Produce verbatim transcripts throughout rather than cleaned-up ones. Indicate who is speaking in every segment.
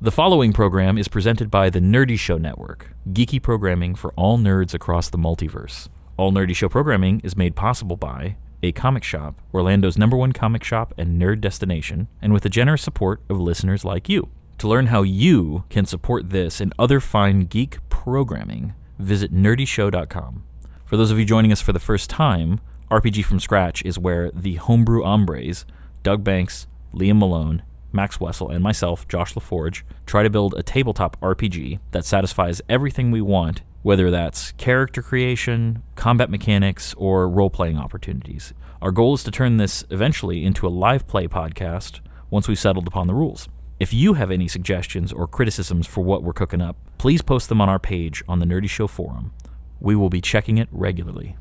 Speaker 1: The following program is presented by the Nerdy Show Network, geeky programming for all nerds across the multiverse. All Nerdy Show programming is made possible by A Comic Shop, Orlando's number one comic shop and nerd destination, and with the generous support of listeners like you. To learn how you can support this and other fine geek programming, visit nerdy show dot com. For those of you joining us for the first time, R P G From Scratch is where the homebrew hombres, Doug Banks, Liam Malone, Max Wessel, and myself, Josh LaForge, try to build a tabletop R P G that satisfies everything we want, whether that's character creation, combat mechanics, or role-playing opportunities. Our goal is to turn this eventually into a live play podcast once we've settled upon the rules. If you have any suggestions or criticisms for what we're cooking up, please post them on our page on the Nerdy Show forum. We will be checking it regularly.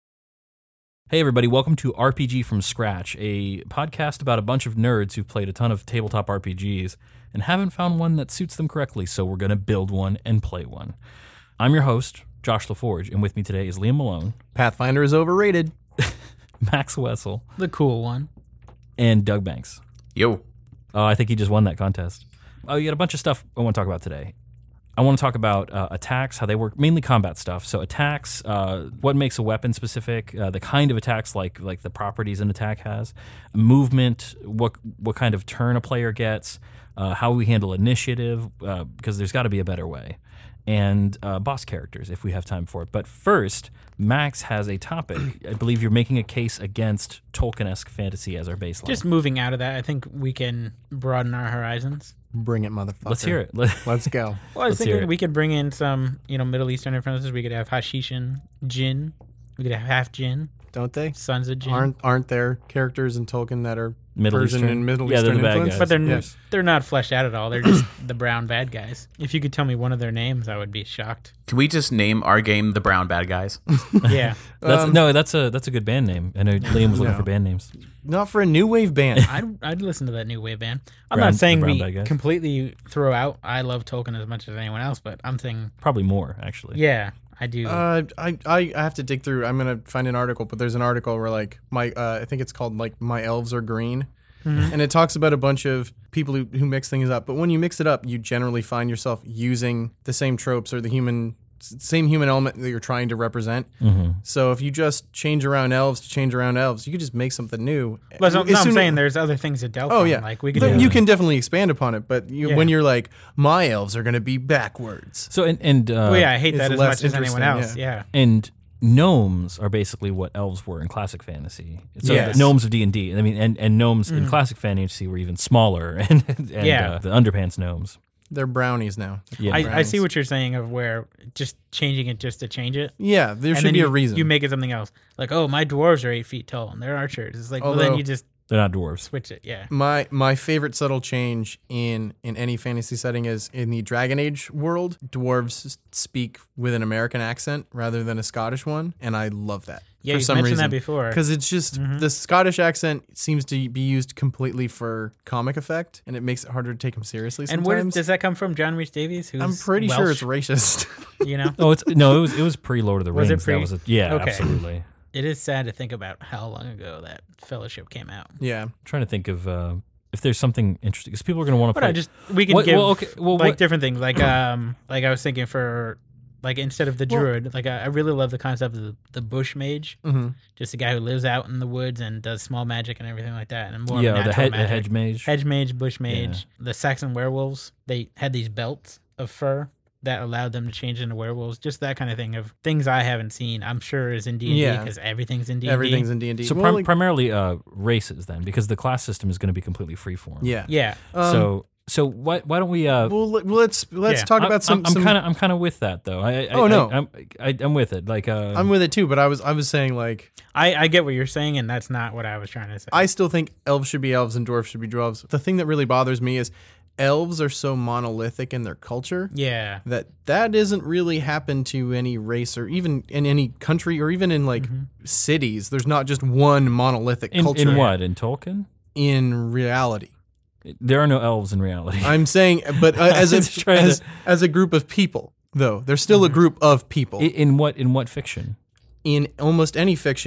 Speaker 1: Hey everybody, welcome to R P G From Scratch, a podcast about a bunch of nerds who've played a ton of tabletop R P Gs and haven't found one that suits them correctly, so we're going to build one and play one. I'm your host, Josh LaForge, and with me today is Liam Malone.
Speaker 2: Pathfinder is overrated.
Speaker 1: Max Wessel.
Speaker 3: The cool one.
Speaker 1: And Doug Banks.
Speaker 4: Yo.
Speaker 1: Oh, I think he just won that contest. Oh, you got a bunch of stuff I want to talk about today. I want to talk about uh, attacks, how they work, mainly combat stuff. So attacks, uh, what makes a weapon specific, uh, the kind of attacks, like like the properties an attack has, movement, what what kind of turn a player gets, uh, how we handle initiative, uh, because there's got to be a better way, and uh, boss characters if we have time for it. But first, Max has a topic. I believe you're making a case against Tolkien-esque fantasy as our baseline.
Speaker 3: Just moving out of that, I think we can broaden our horizons.
Speaker 2: Bring it, motherfucker.
Speaker 1: Let's hear it.
Speaker 2: Let's go.
Speaker 3: Well, I was
Speaker 1: Let's hear
Speaker 3: thinking
Speaker 1: it.
Speaker 3: we could bring in some, you know, Middle Eastern influences. We could have Hashishin, Jinn. We could have half Jinn,
Speaker 2: Don't they?
Speaker 3: Sons of Jinn.
Speaker 2: Aren't aren't there characters in Tolkien that are
Speaker 1: Middle
Speaker 2: Persian
Speaker 1: Eastern?
Speaker 2: and Middle
Speaker 1: Yeah, they're
Speaker 2: Eastern
Speaker 1: the bad
Speaker 2: influence?
Speaker 1: guys.
Speaker 3: but they're n-
Speaker 1: Yes.
Speaker 3: they're not fleshed out at all. They're just the brown bad guys. If you could tell me one of their names, I would be shocked.
Speaker 4: Can we just name our game the Brown Bad Guys?
Speaker 3: Yeah,
Speaker 1: That's,
Speaker 2: Um,
Speaker 1: no, that's a that's a good band name. I know Liam was looking
Speaker 2: No.
Speaker 1: for band names.
Speaker 2: Not for a new wave band.
Speaker 3: I'd I'd listen to that new wave band. I'm
Speaker 1: Brown-
Speaker 3: not saying
Speaker 1: the Brown
Speaker 3: we
Speaker 1: Bad Guys?
Speaker 3: completely throw out. I love Tolkien as much as anyone else, but I'm saying,
Speaker 1: Probably more, actually.
Speaker 3: yeah, I do.
Speaker 2: Uh, I, I I have to dig through. I'm gonna find an article, but there's an article where like my uh, I think it's called like My Elves Are Green,
Speaker 3: Mm-hmm.
Speaker 2: and it talks about a bunch of people who, who mix things up. But when you mix it up, you generally find yourself using the same tropes or the human same human element that you're trying to represent.
Speaker 1: Mm-hmm.
Speaker 2: So if you just change around elves to change around elves, you could just make something new.
Speaker 3: But no,
Speaker 2: As
Speaker 3: no, I'm
Speaker 2: soon-
Speaker 3: saying there's other things to delve
Speaker 2: Oh
Speaker 3: from.
Speaker 2: yeah,
Speaker 3: Like we could
Speaker 2: Th-
Speaker 3: do
Speaker 2: you can definitely expand upon it, but you,
Speaker 3: Yeah.
Speaker 2: when you're like, my elves are going to be backwards.
Speaker 1: So and and uh,
Speaker 3: Well, yeah, I hate
Speaker 2: It's
Speaker 3: that as
Speaker 2: less
Speaker 3: much as anyone else.
Speaker 2: interesting,
Speaker 3: Yeah.
Speaker 1: and gnomes are basically what elves were in classic fantasy. So
Speaker 2: Yes.
Speaker 1: the gnomes of D and D. I mean, and, and gnomes in
Speaker 3: Mhm.
Speaker 1: classic fantasy were even smaller, and, and
Speaker 3: Yeah.
Speaker 1: uh, the underpants gnomes.
Speaker 2: They're brownies now.
Speaker 1: Yeah,
Speaker 3: I, I
Speaker 2: brownies.
Speaker 3: see what you're saying of where just changing it just to change it.
Speaker 2: Yeah, there
Speaker 3: and
Speaker 2: should
Speaker 3: then
Speaker 2: be
Speaker 3: you,
Speaker 2: a reason.
Speaker 3: You make it something else. Like, oh, my dwarves are eight feet tall and they're archers. It's like, well, then
Speaker 2: Although-
Speaker 3: you just
Speaker 1: they're not dwarves.
Speaker 3: switch it. Yeah.
Speaker 2: My my favorite subtle change in in any fantasy setting is in the Dragon Age world, dwarves speak with an American accent rather than a Scottish one, and I love that.
Speaker 3: Yeah,
Speaker 2: for
Speaker 3: you
Speaker 2: some
Speaker 3: mentioned
Speaker 2: reason.
Speaker 3: that before.
Speaker 2: Because it's just
Speaker 3: Mhm.
Speaker 2: the Scottish accent seems to be used completely for comic effect, and it makes it harder to take them seriously
Speaker 3: And where
Speaker 2: sometimes.
Speaker 3: does that come from? John Rhys Davies? Who's
Speaker 2: I'm pretty sure
Speaker 3: Welsh,
Speaker 2: it's rachist.
Speaker 3: You know?
Speaker 1: Oh, it's no, it was it was pre Lord of the
Speaker 3: Was
Speaker 1: Rings.
Speaker 3: it pre?
Speaker 1: That was a, yeah,
Speaker 3: Okay.
Speaker 1: absolutely.
Speaker 3: It is sad to think about how long ago that Fellowship came out.
Speaker 2: yeah.
Speaker 1: I'm trying to think of uh, if there's something interesting because people are going to want to
Speaker 3: But
Speaker 1: play.
Speaker 3: I just, we can
Speaker 1: What-
Speaker 3: give
Speaker 1: well, okay, well,
Speaker 3: like
Speaker 1: what-
Speaker 3: different things. Like, um, like I was thinking for, like instead of the
Speaker 2: Well-
Speaker 3: druid, like I, I really love the concept of the, the bush mage.
Speaker 2: hmm
Speaker 3: Just a guy who lives out in the woods and does small magic and everything like that. And more of
Speaker 1: yeah,
Speaker 3: a
Speaker 1: the,
Speaker 3: natural
Speaker 1: head, the
Speaker 3: magic.
Speaker 1: hedge mage.
Speaker 3: Hedge mage, bush mage. The Saxon werewolves, they had these belts of fur that allowed them to change into werewolves. Just that kind of thing of things I haven't seen. I'm sure is in D and D
Speaker 2: Yeah.
Speaker 3: because everything's in D and D.
Speaker 2: Everything's in D and D.
Speaker 1: So
Speaker 2: Well,
Speaker 1: prim-
Speaker 2: like-
Speaker 1: primarily uh, races then, because the class system is going to be completely freeform.
Speaker 2: yeah.
Speaker 3: Yeah.
Speaker 2: Um,
Speaker 1: so so why why don't we? Uh,
Speaker 2: well, let- let's let's
Speaker 3: Yeah.
Speaker 2: talk
Speaker 1: I'm-
Speaker 2: about some.
Speaker 1: I'm, I'm
Speaker 2: some
Speaker 1: kind of I'm kind of with that though. I, I,
Speaker 2: Oh,
Speaker 1: I,
Speaker 2: no.
Speaker 1: I, I'm I, I'm with it. Like uh,
Speaker 2: I'm with it too, but I was I was saying like
Speaker 3: I, I get what you're saying, and that's not what I was trying to say.
Speaker 2: I still think elves should be elves and dwarves should be dwarves. The thing that really bothers me is elves are so monolithic in their culture
Speaker 3: yeah.
Speaker 2: that that doesn't really happen to any race or even in any country or even in like cities. There's not just one monolithic
Speaker 1: in,
Speaker 2: culture
Speaker 1: in what in Tolkien?
Speaker 2: in reality.
Speaker 1: There are no elves in reality.
Speaker 2: I'm saying, but uh, as
Speaker 1: Just
Speaker 2: a
Speaker 1: trying to-
Speaker 2: as, as a group of people, though, there's still a group of people.
Speaker 1: in, in what in what fiction?
Speaker 2: In almost any fiction,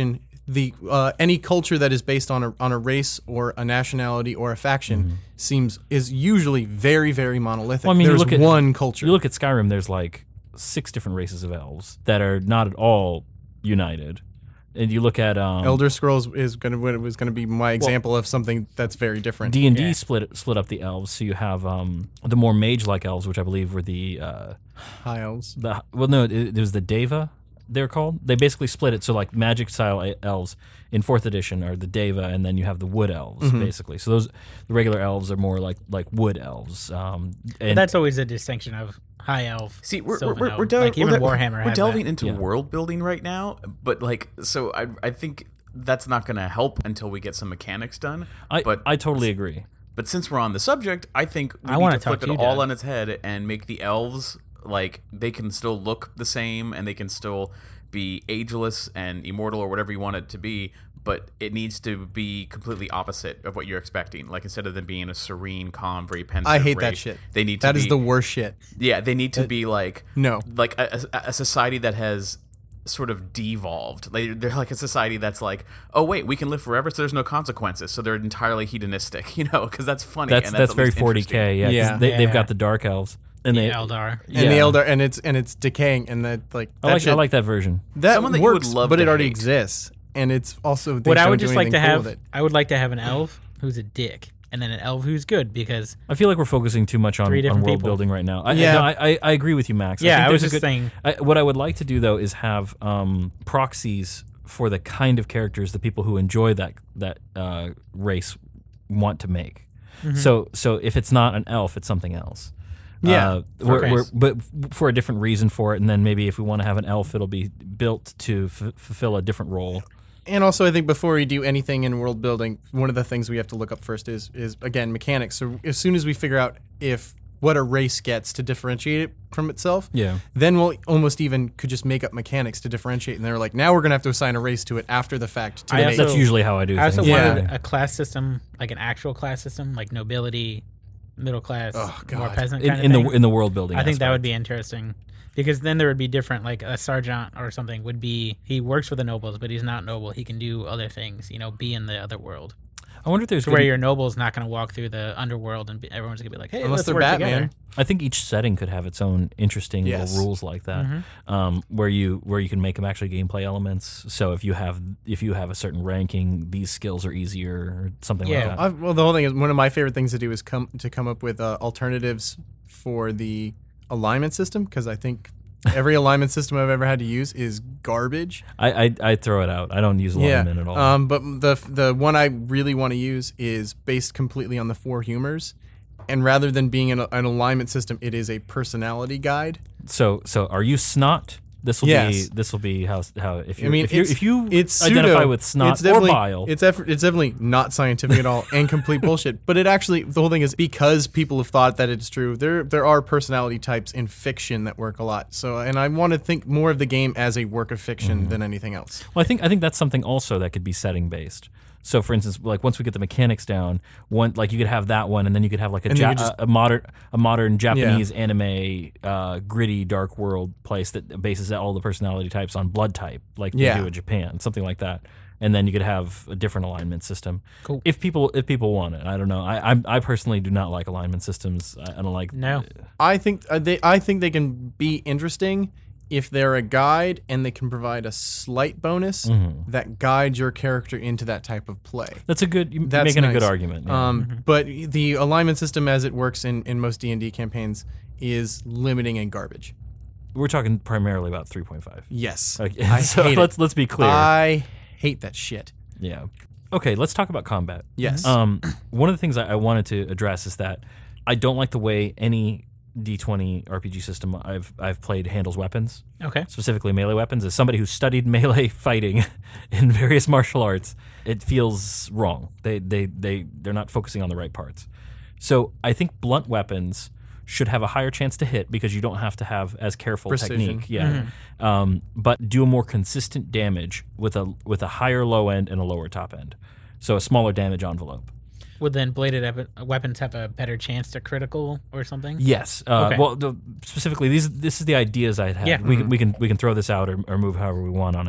Speaker 2: the uh, any culture that is based on a on a race or a nationality or a faction mm-hmm. seems is usually very very monolithic.
Speaker 1: Well, I mean,
Speaker 2: there's
Speaker 1: you look at,
Speaker 2: one culture.
Speaker 1: You look at Skyrim. There's like six different races of elves that are not at all united. And you look at um,
Speaker 2: Elder Scrolls is going to was going to be my example well, of something that's very different.
Speaker 1: D and D
Speaker 3: yeah.
Speaker 1: split split up the elves, so you have um, the more mage-like elves, which I believe were the uh,
Speaker 2: high elves.
Speaker 1: The well, no, it, it was the Deva. They're called. They basically split it so like magic style elves in fourth edition are the Deva, and then you have the wood elves mm-hmm. basically. So those the regular elves are more like like wood elves. Um, and
Speaker 3: but that's always a distinction of high elf.
Speaker 4: See, we're
Speaker 3: Sylvan
Speaker 4: we're,
Speaker 3: elf.
Speaker 4: we're, del-
Speaker 3: like even
Speaker 4: we're,
Speaker 3: Warhammer.
Speaker 4: We're
Speaker 3: has
Speaker 4: delving
Speaker 3: that.
Speaker 4: into
Speaker 1: yeah.
Speaker 4: world building right now, but like, so I I think that's not going to help until we get some mechanics done.
Speaker 1: I
Speaker 4: but
Speaker 1: I totally agree.
Speaker 4: But since we're on the subject, I think we
Speaker 3: I
Speaker 4: need
Speaker 3: wanna
Speaker 4: to flip
Speaker 3: talk
Speaker 4: it
Speaker 3: to you,
Speaker 4: all
Speaker 3: Dad.
Speaker 4: on its head and make the elves like they can still look the same and they can still be ageless and immortal or whatever you want it to be, but it needs to be completely opposite of what you're expecting. Like instead of them being a serene, calm, very pensive
Speaker 2: I hate
Speaker 4: race,
Speaker 2: that shit.
Speaker 4: They need to
Speaker 2: That
Speaker 4: be,
Speaker 2: is the worst shit.
Speaker 4: Yeah, they need to be like
Speaker 2: no.
Speaker 4: like a, a, a society that has sort of devolved. They, they're like a society that's like, oh wait, we can live forever, so there's no consequences. So they're entirely hedonistic, you know, because that's funny.
Speaker 1: That's
Speaker 4: and
Speaker 1: that's,
Speaker 4: that's
Speaker 1: very
Speaker 4: at least
Speaker 1: forty K. Yeah, 'cause
Speaker 2: Yeah.
Speaker 1: They, they've
Speaker 3: Yeah.
Speaker 1: got the dark elves and
Speaker 3: The
Speaker 1: they
Speaker 3: Eldar.
Speaker 1: yeah.
Speaker 2: And the elder and it's and it's decaying and that like
Speaker 1: I
Speaker 2: that
Speaker 1: like
Speaker 2: shit,
Speaker 1: I like that version.
Speaker 2: that
Speaker 4: Someone that you would
Speaker 2: works,
Speaker 4: love
Speaker 2: but
Speaker 4: to
Speaker 2: it already
Speaker 4: hate.
Speaker 2: exists, and it's also they
Speaker 3: What I
Speaker 2: don't
Speaker 3: would
Speaker 2: do
Speaker 3: just like to
Speaker 2: anything cool
Speaker 3: have,
Speaker 2: with it.
Speaker 3: I would like to have an elf who's a dick, and then an elf who's good because
Speaker 1: I feel like we're focusing too much on,
Speaker 3: Three
Speaker 1: on
Speaker 3: different
Speaker 1: world
Speaker 3: people.
Speaker 1: building right now. I,
Speaker 2: Yeah.
Speaker 1: no, I, I I agree with you, Max.
Speaker 3: Yeah,
Speaker 1: I, think
Speaker 3: I was
Speaker 1: there's a
Speaker 3: just
Speaker 1: good,
Speaker 3: saying-
Speaker 1: I, what I would like to do though is have um, proxies for the kind of characters the people who enjoy that that uh, race want to make.
Speaker 3: Mm-hmm.
Speaker 1: So so if it's not an elf, it's something else.
Speaker 2: Yeah.
Speaker 1: Uh, we're,
Speaker 3: Okay.
Speaker 1: we're, but for a different reason for it, and then maybe if we want to have an elf, it'll be built to f- fulfill a different role.
Speaker 2: And also, I think before we do anything in world building, one of the things we have to look up first is is again mechanics. So as soon as we figure out if what a race gets to differentiate it from itself,
Speaker 1: Yeah.
Speaker 2: then we'll almost even could just make up mechanics to differentiate. And they're like, now we're gonna have to assign a race to it after the fact. To
Speaker 3: I
Speaker 2: make-
Speaker 3: also-
Speaker 1: That's usually how I do
Speaker 3: I also
Speaker 1: things.
Speaker 2: Yeah.
Speaker 3: wanted a class system, like an actual class system, like nobility, middle class,
Speaker 2: Oh, God.
Speaker 3: more peasant
Speaker 1: in,
Speaker 3: kind of
Speaker 1: in
Speaker 3: thing.
Speaker 1: the in the world building.
Speaker 3: I think that
Speaker 1: aspect.
Speaker 3: would be interesting because then there would be different, like a sergeant or something would be, he works with the nobles, but he's not noble. He can do other things, you know, be in the other world.
Speaker 1: I wonder if there's
Speaker 3: To where
Speaker 1: good-
Speaker 3: your noble's not going to walk through the underworld and be, everyone's going to be like, hey,
Speaker 2: Unless
Speaker 3: let's
Speaker 2: they're
Speaker 3: work
Speaker 2: Batman.
Speaker 3: together.
Speaker 1: I think each setting could have its own interesting
Speaker 2: Yes.
Speaker 1: little rules like that,
Speaker 3: Mm-hmm.
Speaker 1: um, where you where you can make them actually gameplay elements. So if you have if you have a certain ranking, these skills are easier, or something
Speaker 3: Yeah.
Speaker 1: like that.
Speaker 2: I, well, the whole thing is one of my favorite things to do is come to come up with uh, alternatives for the alignment system because I think every alignment system I've ever had to use is garbage.
Speaker 1: I, I I throw it out. I don't use alignment at all.
Speaker 2: Um, but the the one I really want to use is based completely on the four humors, and rather than being an, an alignment system, it is a personality guide.
Speaker 1: so so are you snot? This will
Speaker 2: Yes.
Speaker 1: be this will be how how if you
Speaker 2: I mean,
Speaker 1: if you
Speaker 2: it's,
Speaker 1: if you
Speaker 2: it's
Speaker 1: identify
Speaker 2: pseudo,
Speaker 1: with snot
Speaker 2: it's
Speaker 1: or
Speaker 2: definitely,
Speaker 1: bile.
Speaker 2: It's eff- it's definitely not scientific at all and complete bullshit. But it actually the whole thing is because people have thought that it's true. There there are personality types in fiction that work a lot. So and I want to think more of the game as a work of fiction
Speaker 1: Mm-hmm.
Speaker 2: than anything else.
Speaker 1: Well, I think I think that's something also that could be setting based. So, for instance, like once we get the mechanics down, one like you could have that one, and then you could have like a
Speaker 2: And then
Speaker 1: ja-
Speaker 2: you just-
Speaker 1: a, a modern a modern Japanese anime uh, gritty dark world place that bases all the personality types on blood type, like they
Speaker 2: Yeah.
Speaker 1: do in Japan, something like that. And then you could have a different alignment system.
Speaker 3: Cool.
Speaker 1: If people if people want it, I don't know. I I, I personally do not like alignment systems. I, I don't like
Speaker 3: No.
Speaker 2: I think uh, they I think they can be interesting if they're a guide and they can provide a slight bonus
Speaker 1: Mm-hmm.
Speaker 2: that guides your character into that type of play.
Speaker 1: That's a good. You're
Speaker 2: That's
Speaker 1: making a
Speaker 2: nice.
Speaker 1: good argument. yeah.
Speaker 2: Um, But the alignment system as it works in, in most D and D campaigns is limiting and garbage.
Speaker 1: We're talking primarily about three point five.
Speaker 2: Yes.
Speaker 1: Okay,
Speaker 2: I
Speaker 1: so
Speaker 2: hate
Speaker 1: let's
Speaker 2: it.
Speaker 1: let's be clear.
Speaker 2: I hate that shit.
Speaker 1: Yeah. Okay, let's talk about combat.
Speaker 2: Yes.
Speaker 1: Um, one of the things I, I wanted to address is that I don't like the way any D twenty R P G system I've I've played handles weapons,
Speaker 3: Okay.
Speaker 1: specifically melee weapons. As somebody who studied melee fighting in various martial arts, it feels wrong. They they they they're not focusing on the right parts. So I think blunt weapons should have a higher chance to hit because you don't have to have as careful
Speaker 2: Precision.
Speaker 1: technique. Yeah. Um, but do a more consistent damage with a with a higher low end and a lower top end. So a smaller damage envelope.
Speaker 3: Would then bladed ep- weapons have a better chance to critical or something?
Speaker 1: Yes. Uh,
Speaker 3: Okay.
Speaker 1: Well, the, specifically, these this is the ideas I had.
Speaker 3: Yeah.
Speaker 1: We can we can we can throw this out or, or move however we want on it.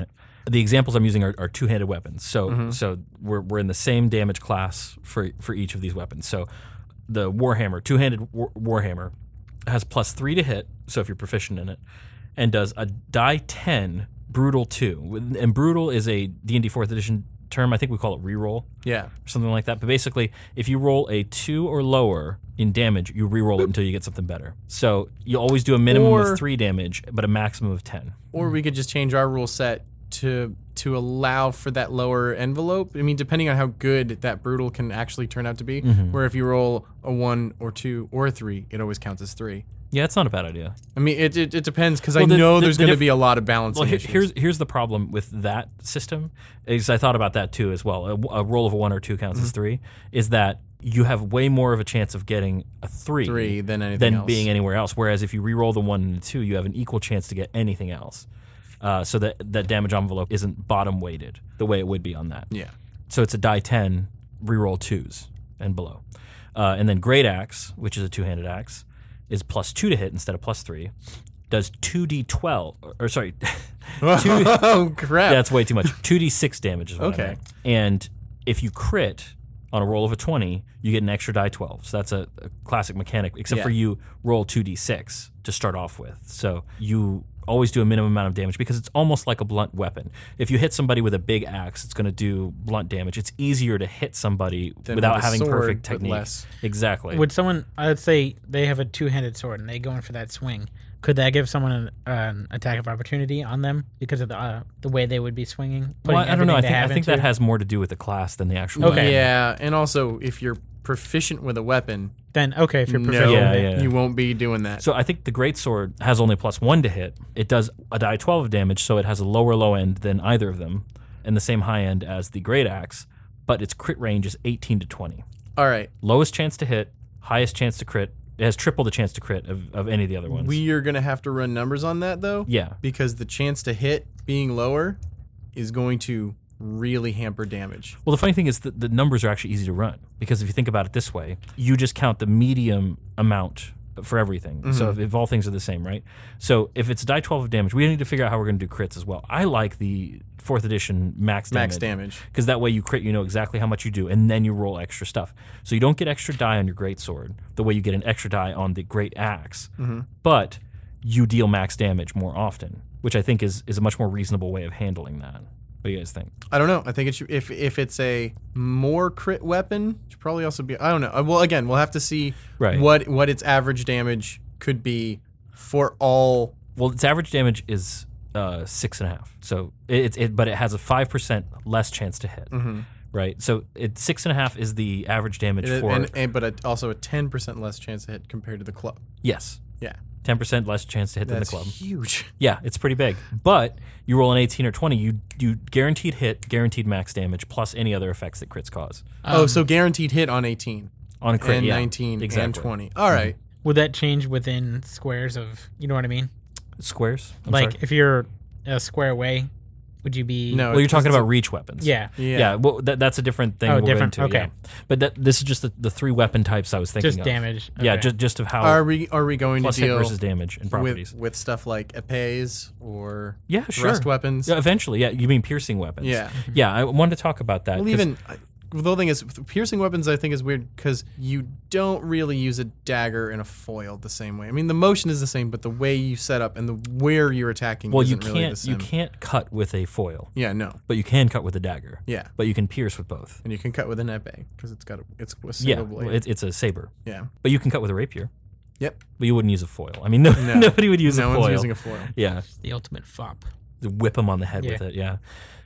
Speaker 1: the examples I'm using are, are two-handed weapons. So
Speaker 2: Mm-hmm.
Speaker 1: so we're we're in the same damage class for for each of these weapons. So the Warhammer, two-handed war, Warhammer, has plus three to hit. So if you're proficient in it, and does a die ten brutal two. And brutal is a D and D fourth edition term. I think we call it reroll.
Speaker 2: Yeah.
Speaker 1: Or something like that. But basically, if you roll a two or lower in damage, you reroll it until you get something better. So you always do a minimum
Speaker 2: Or-
Speaker 1: of three damage, but a maximum of ten.
Speaker 2: Or we could just change our rule set to to allow for that lower envelope. I mean, depending on how good that brutal can actually turn out to be.
Speaker 1: Mm-hmm.
Speaker 2: Where if you roll a one or two or a three, it always counts as three.
Speaker 1: Yeah, it's not a bad idea.
Speaker 2: I mean, it it, it depends because I
Speaker 1: Well, the-
Speaker 2: know
Speaker 1: the-
Speaker 2: there's
Speaker 1: the
Speaker 2: going to
Speaker 1: diff-
Speaker 2: be a lot of balancing
Speaker 1: Well, here-
Speaker 2: issues.
Speaker 1: here's here's the problem with that system. Is I thought about that too as well. A, a roll of a one or two counts as three. Is that you have way more of a chance of getting a three,
Speaker 2: Three than anything
Speaker 1: than
Speaker 2: else.
Speaker 1: being anywhere else. Whereas if you re-roll the one and the two, you have an equal chance to get anything else. Uh, so that that damage envelope isn't bottom weighted the way it would be on that.
Speaker 2: Yeah.
Speaker 1: So it's a die ten, re-roll twos and below. Uh, and then Great Axe, which is a two-handed axe, is plus two to hit instead of plus three. Does two d twelve, or, or sorry, two,
Speaker 2: Oh crap!
Speaker 1: that's way too much. two d six damage is what
Speaker 2: Okay.
Speaker 1: I meant. And if you crit on a roll of a twenty, you get an extra die twelve. So that's a, a classic mechanic, except
Speaker 2: Yeah.
Speaker 1: for you roll two d six to start off with. So you always do a minimum amount of damage because it's almost like a blunt weapon. If you hit somebody with a big axe, it's going to do blunt damage. It's easier to hit somebody
Speaker 2: Than
Speaker 1: without
Speaker 2: with a
Speaker 1: having
Speaker 2: sword,
Speaker 1: perfect
Speaker 2: but
Speaker 1: technique.
Speaker 2: less.
Speaker 1: Exactly.
Speaker 3: Would someone, I would say they have a two-handed sword and they go in for that swing. Could that give someone an, an attack of opportunity on them because of the uh, the way they would be swinging?
Speaker 1: Well,
Speaker 3: putting
Speaker 1: I don't know. I
Speaker 3: everything they
Speaker 1: think I
Speaker 3: have
Speaker 1: think
Speaker 3: into
Speaker 1: that has more to do with the class than the actual.
Speaker 3: Okay.
Speaker 1: weapon.
Speaker 2: Yeah, and also if you're proficient with a weapon,
Speaker 3: Then okay, if you're
Speaker 2: no,
Speaker 3: proficient,
Speaker 1: Yeah,
Speaker 3: with it.
Speaker 1: yeah.
Speaker 2: you won't be doing that.
Speaker 1: So I think the greatsword has only plus one to hit. It does a die twelve of damage, so it has a lower low end than either of them, and the same high end as the great axe. But its crit range is eighteen to twenty.
Speaker 2: All right,
Speaker 1: Lowest chance to hit, highest chance to crit. It has triple the chance to crit of, of any of the other ones.
Speaker 2: we are gonna have to run numbers on that though.
Speaker 1: yeah.
Speaker 2: Because the chance to hit being lower is going to really hamper damage.
Speaker 1: Well, the funny thing is that the numbers are actually easy to run because if you think about it this way, you just count the medium amount for everything.
Speaker 2: Mm-hmm.
Speaker 1: So if, if all things are the same, right? So if it's die twelve of damage, we need to figure out how we're going to do crits as well. I like the fourth edition max damage.
Speaker 2: Max damage.
Speaker 1: Because that way you crit, you know exactly how much you do, and then you roll extra stuff. So you don't get extra die on your great sword the way you get an extra die on the great axe,
Speaker 2: Mm-hmm.
Speaker 1: but you deal max damage more often, which I think is, is a much more reasonable way of handling that. What do you guys think?
Speaker 2: I don't know. I think it should, if if it's a more crit weapon, it should probably also be. I don't know. Uh, Well, again, we'll have to see
Speaker 1: Right.
Speaker 2: what what its average damage could be for all.
Speaker 1: Well, its average damage is uh, six and a half. So it, it, but it has a five percent less chance to hit. Right. So it six and a half is the average damage
Speaker 2: And,
Speaker 1: for.
Speaker 2: and, and but a, also a ten percent less chance to hit compared to the club.
Speaker 1: yes.
Speaker 2: Yeah,
Speaker 1: Ten percent less chance to hit
Speaker 2: that's
Speaker 1: than the club.
Speaker 2: huge.
Speaker 1: Yeah, it's pretty big. But you roll an eighteen or twenty, you you guaranteed hit, guaranteed max damage, plus any other effects that crits cause
Speaker 2: oh, so guaranteed hit on eighteen
Speaker 1: on a crit.
Speaker 2: and
Speaker 1: yeah,
Speaker 2: nineteen
Speaker 1: exactly.
Speaker 2: and twenty. All right.
Speaker 3: Would that change within squares of, you know what I mean?
Speaker 1: Squares. I'm
Speaker 3: like
Speaker 1: sorry.
Speaker 3: if you're a square away, would you be?
Speaker 2: No,
Speaker 1: Well, you're talking
Speaker 2: it's a-
Speaker 1: about reach weapons.
Speaker 3: Yeah.
Speaker 2: Yeah.
Speaker 1: Yeah, well, that, that's a different thing.
Speaker 3: Oh,
Speaker 1: we'll go
Speaker 3: different,
Speaker 1: into,
Speaker 3: okay.
Speaker 1: yeah. But that, this is just the, the three weapon types I was thinking
Speaker 3: Just
Speaker 1: of.
Speaker 3: damage.
Speaker 1: Yeah,
Speaker 3: Okay.
Speaker 1: just just of how
Speaker 2: Are we are we going
Speaker 1: plus
Speaker 2: to
Speaker 1: hit
Speaker 2: deal
Speaker 1: versus damage and properties.
Speaker 2: with with stuff like epées or
Speaker 1: Yeah, sure.
Speaker 2: thrust weapons?
Speaker 1: Yeah, eventually. Yeah, you mean piercing weapons?
Speaker 2: Yeah.
Speaker 1: Yeah, I wanted to talk about that.
Speaker 2: Well,
Speaker 1: 'cause-
Speaker 2: even I- the whole thing is piercing weapons. I think is weird because you don't really use a dagger and a foil the same way. I mean, the motion is the same, but the way you set up and the where you're attacking
Speaker 1: well, you
Speaker 2: isn't really the
Speaker 1: can't
Speaker 2: same.
Speaker 1: you can't cut with a foil,
Speaker 2: Yeah, no.
Speaker 1: but you can cut with a dagger.
Speaker 2: Yeah,
Speaker 1: But you can pierce with both.
Speaker 2: and you can cut with an epée because it's got a, it's a
Speaker 1: Yeah,
Speaker 2: single
Speaker 1: well,
Speaker 2: blade.
Speaker 1: it, it's a saber.
Speaker 2: yeah.
Speaker 1: But you can cut with a rapier.
Speaker 2: Yep.
Speaker 1: But you wouldn't use a foil. I mean, no,
Speaker 2: No.
Speaker 1: nobody would use
Speaker 2: no
Speaker 1: a foil.
Speaker 2: one's using a foil.
Speaker 1: yeah,
Speaker 3: the ultimate fop.
Speaker 1: whip them on the head
Speaker 3: Yeah.
Speaker 1: with it. Yeah,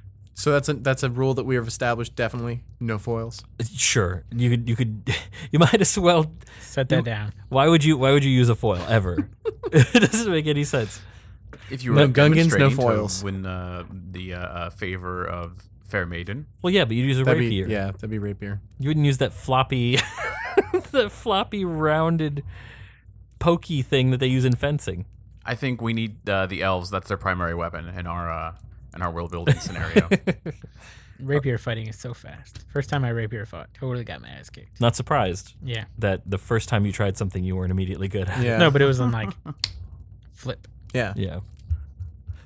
Speaker 2: So that's a that's a rule that we have established. Definitely no foils.
Speaker 1: sure. You could you could you might as well.
Speaker 3: Set that down.
Speaker 1: Why would you Why would you use a foil ever? It doesn't make any sense.
Speaker 4: If you
Speaker 2: No
Speaker 4: were
Speaker 2: Gungans, no
Speaker 4: demonstrating
Speaker 2: foils.
Speaker 4: to win uh, the uh, uh, favor of Fair Maiden,
Speaker 1: Well, yeah, but you'd use a
Speaker 2: That'd
Speaker 1: rapier.
Speaker 2: be yeah. That'd be rapier.
Speaker 1: You wouldn't use that floppy, that floppy rounded, pokey thing that they use in fencing.
Speaker 4: I think we need uh, the elves. That's their primary weapon in our uh, in our world building scenario.
Speaker 3: Rapier fighting is so fast. First time I rapier fought, totally got my ass kicked.
Speaker 1: Not surprised
Speaker 3: Yeah.
Speaker 1: that the first time you tried something you weren't immediately good at.
Speaker 2: Yeah.
Speaker 3: No, but it was on like flip.
Speaker 2: yeah.
Speaker 1: Yeah.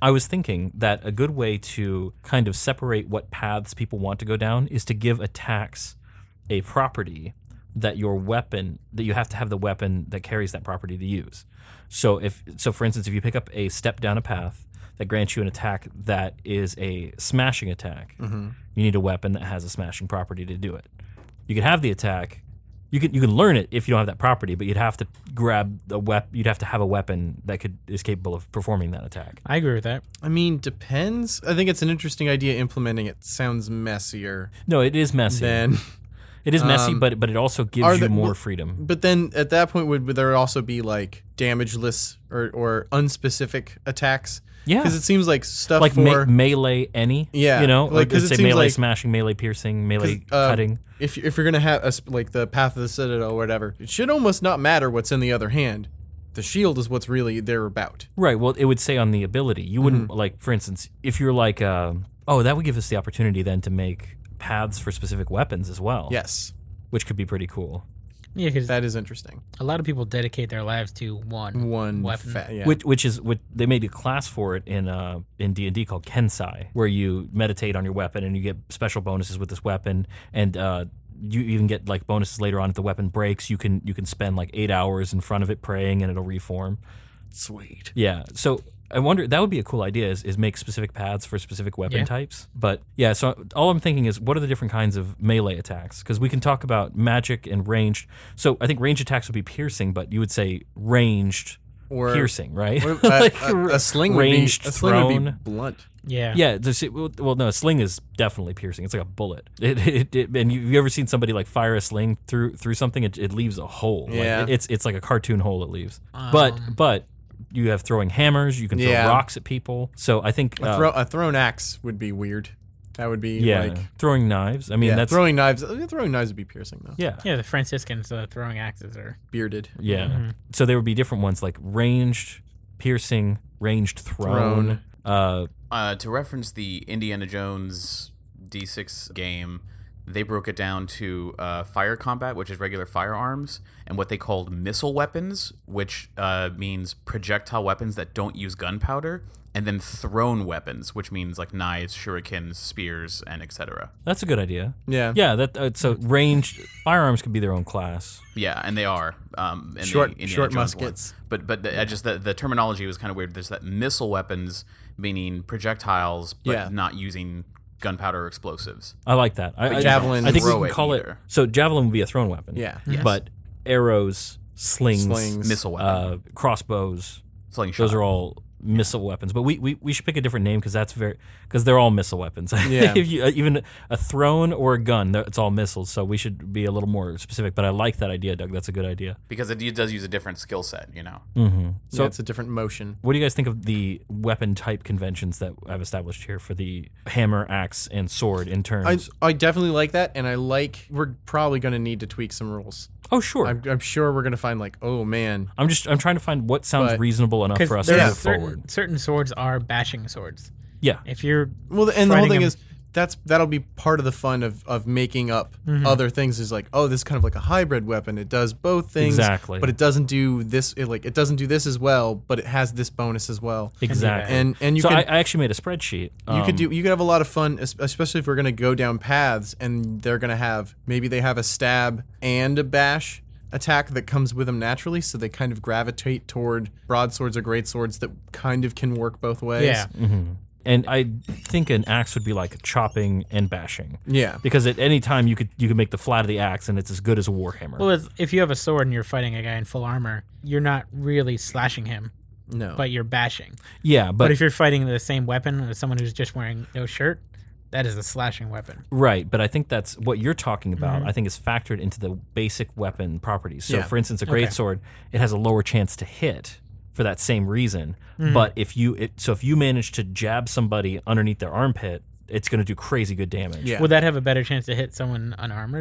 Speaker 1: I was thinking that a good way to kind of separate what paths people want to go down is to give attacks a property that your weapon, that you have to have the weapon that carries that property to use. So if so for instance, if you pick up a step down a path that grants you an attack that is a smashing attack,
Speaker 2: Mm-hmm.
Speaker 1: you need a weapon that has a smashing property to do it. You can have the attack, you can you can learn it if you don't have that property, but you'd have to grab the wep- you'd have to have a weapon that could is capable of performing that attack.
Speaker 3: I agree with that.
Speaker 2: I mean, depends. I think it's an interesting idea. Implementing it sounds messier
Speaker 1: No, it is messy.
Speaker 2: than.
Speaker 1: It is messy,
Speaker 2: Um,
Speaker 1: but but it also gives
Speaker 2: are
Speaker 1: you
Speaker 2: there-
Speaker 1: more
Speaker 2: well,
Speaker 1: freedom.
Speaker 2: But then at that point, would, would there also be like damageless or, or unspecific attacks?
Speaker 1: Yeah.
Speaker 2: Because it seems like stuff
Speaker 1: Like
Speaker 2: for
Speaker 1: me- melee any,
Speaker 2: Yeah,
Speaker 1: you know,
Speaker 2: like,
Speaker 1: like
Speaker 2: 'cause
Speaker 1: let's
Speaker 2: it
Speaker 1: say
Speaker 2: seems
Speaker 1: melee
Speaker 2: like-
Speaker 1: smashing, melee piercing, melee
Speaker 2: 'cause, uh,
Speaker 1: cutting.
Speaker 2: if if you're gonna have a, sp- like the Path of the Citadel or whatever, it should almost not matter what's in the other hand. The shield is what's really they're about.
Speaker 1: Right. Well, it would say on the ability. You wouldn't like, for instance, if you're like, uh, oh, that would give us the opportunity then to make paths for specific weapons as well.
Speaker 2: Yes,
Speaker 1: which could be pretty cool.
Speaker 3: Yeah, because
Speaker 2: that is interesting.
Speaker 3: a lot of people dedicate their lives to one
Speaker 2: One
Speaker 3: weapon.
Speaker 2: fa- yeah.
Speaker 1: Which, which is what they made a class for it in uh in D and D called Kensai, where you meditate on your weapon and you get special bonuses with this weapon, and uh, you even get like bonuses later on if the weapon breaks. You can you can spend like eight hours in front of it praying and it'll reform.
Speaker 2: Sweet.
Speaker 1: Yeah. So I wonder, that would be a cool idea, is, is make specific paths for specific weapon
Speaker 3: Yeah.
Speaker 1: types. But yeah, so all I'm thinking is, what are the different kinds of melee attacks? Because we can talk about magic and ranged. So I think ranged attacks would be piercing, but you would say ranged
Speaker 2: Or
Speaker 1: piercing, right?
Speaker 2: Or, uh,
Speaker 1: Like
Speaker 2: a, a sling would be
Speaker 1: ranged
Speaker 2: a sling would be
Speaker 1: thrown.
Speaker 2: blunt.
Speaker 3: Yeah.
Speaker 1: Yeah, this, well, no, a sling is definitely piercing. It's like a bullet. It, it, it, and you, you ever seen somebody like fire a sling through through something? It, it leaves a hole. Like,
Speaker 2: Yeah.
Speaker 1: it- it's it's like a cartoon hole it leaves. but
Speaker 3: Um,
Speaker 1: but you have throwing hammers. You can throw
Speaker 2: Yeah.
Speaker 1: rocks at people. So I think
Speaker 2: A,
Speaker 1: uh,
Speaker 2: throw, a thrown axe would be weird. That would be
Speaker 1: yeah,
Speaker 2: like
Speaker 1: throwing knives. I mean,
Speaker 2: yeah,
Speaker 1: that's
Speaker 2: throwing knives. uh, Throwing knives would be piercing though.
Speaker 1: yeah.
Speaker 3: Yeah, the Franciscans uh, throwing axes are.
Speaker 2: Bearded.
Speaker 1: Yeah.
Speaker 3: Mm-hmm.
Speaker 1: So there would be different ones like ranged piercing, ranged thrown.
Speaker 2: Thrown.
Speaker 1: Uh,
Speaker 4: Uh, to reference the Indiana Jones D six game, they broke it down to uh, fire combat, which is regular firearms, and what they called missile weapons, which uh, means projectile weapons that don't use gunpowder, and then thrown weapons, which means like knives, shurikens, spears, and et cetera.
Speaker 1: that's a good idea.
Speaker 2: Yeah.
Speaker 1: Yeah. That uh, so ranged firearms could be their own class.
Speaker 4: Yeah, and they are um, in
Speaker 2: Short-
Speaker 4: the Indiana
Speaker 2: short
Speaker 4: Jones one.
Speaker 2: muskets.
Speaker 4: But but the, I just the, the terminology was kind of weird. There's that missile weapons, meaning projectiles, but
Speaker 2: Yeah.
Speaker 4: not using gunpowder or explosives.
Speaker 1: I like that. I, I,
Speaker 2: javelin
Speaker 1: I think we
Speaker 4: throw
Speaker 1: can
Speaker 4: it
Speaker 1: call
Speaker 4: either.
Speaker 1: it. So javelin would be a thrown weapon.
Speaker 2: Yeah.
Speaker 4: Yes.
Speaker 1: But arrows, slings,
Speaker 2: Slings.
Speaker 4: Missile weapon.
Speaker 1: uh, crossbows,
Speaker 4: Slingshot.
Speaker 1: those are all missile weapons. But we, we, we should pick a different name because that's very because they're all missile weapons.
Speaker 2: Yeah.
Speaker 1: if you, uh, even a throne or a gun, they're- it's all missiles. So we should be a little more specific. But I like that idea, Doug. That's a good idea.
Speaker 4: because it does use a different skill set, you know.
Speaker 1: Mm-hmm.
Speaker 2: So
Speaker 1: So
Speaker 2: it's a different motion.
Speaker 1: what do you guys think of the weapon type conventions that I've established here for the hammer, axe, and sword in
Speaker 2: I
Speaker 1: terms?
Speaker 2: I definitely like that, and I like. We're probably going to need to tweak some rules.
Speaker 1: oh, sure.
Speaker 2: I'm,
Speaker 1: I'm,
Speaker 2: I'm sure we're going to find like, oh man,
Speaker 1: just I'm trying to find what sounds
Speaker 2: But-
Speaker 1: reasonable enough
Speaker 3: Because
Speaker 1: for us to
Speaker 3: there's
Speaker 1: move
Speaker 3: certain,
Speaker 1: forward.
Speaker 3: certain swords are bashing swords.
Speaker 1: Yeah.
Speaker 3: If you're
Speaker 2: Well, and the whole
Speaker 3: fighting
Speaker 2: thing
Speaker 3: them-
Speaker 2: is that's that'll be part of the fun of, of making up
Speaker 1: Mm-hmm.
Speaker 2: other things. Is like, oh, this is kind of like a hybrid weapon. It does both things,
Speaker 1: Exactly.
Speaker 2: but it doesn't do this. It, like it doesn't do this as well, but it has this bonus as well.
Speaker 1: Exactly.
Speaker 2: And and you
Speaker 1: so
Speaker 2: can
Speaker 1: I, I actually made a spreadsheet.
Speaker 2: you
Speaker 1: Um,
Speaker 2: could do you could have a lot of fun, es- especially if we're gonna go down paths and they're gonna have maybe they have a stab and a bash attack that comes with them naturally, so they kind of gravitate toward broadswords or great swords that kind of can work both ways.
Speaker 3: yeah.
Speaker 1: And I think an axe would be like chopping and bashing.
Speaker 2: Yeah.
Speaker 1: Because at any time you could you could make the flat of the axe and it's as good as a warhammer.
Speaker 3: Well, it's, if you have a sword and you're fighting a guy in full armor, you're not really slashing him,
Speaker 2: No.
Speaker 3: but you're bashing.
Speaker 1: yeah,
Speaker 3: But,
Speaker 1: but,
Speaker 3: if you're fighting the same weapon with someone who's just wearing no shirt, that is a slashing weapon.
Speaker 1: right, but I think that's what you're talking about.
Speaker 3: Mm-hmm.
Speaker 1: I think is factored into the basic weapon properties. So
Speaker 2: Yeah.
Speaker 1: for instance, a great
Speaker 3: Okay.
Speaker 1: sword, it has a lower chance to hit for that same reason.
Speaker 3: Mm-hmm.
Speaker 1: But if you it, so if you manage to jab somebody underneath their armpit, it's going to do crazy good damage.
Speaker 2: Yeah.
Speaker 3: Would that have a better chance to hit someone unarmored?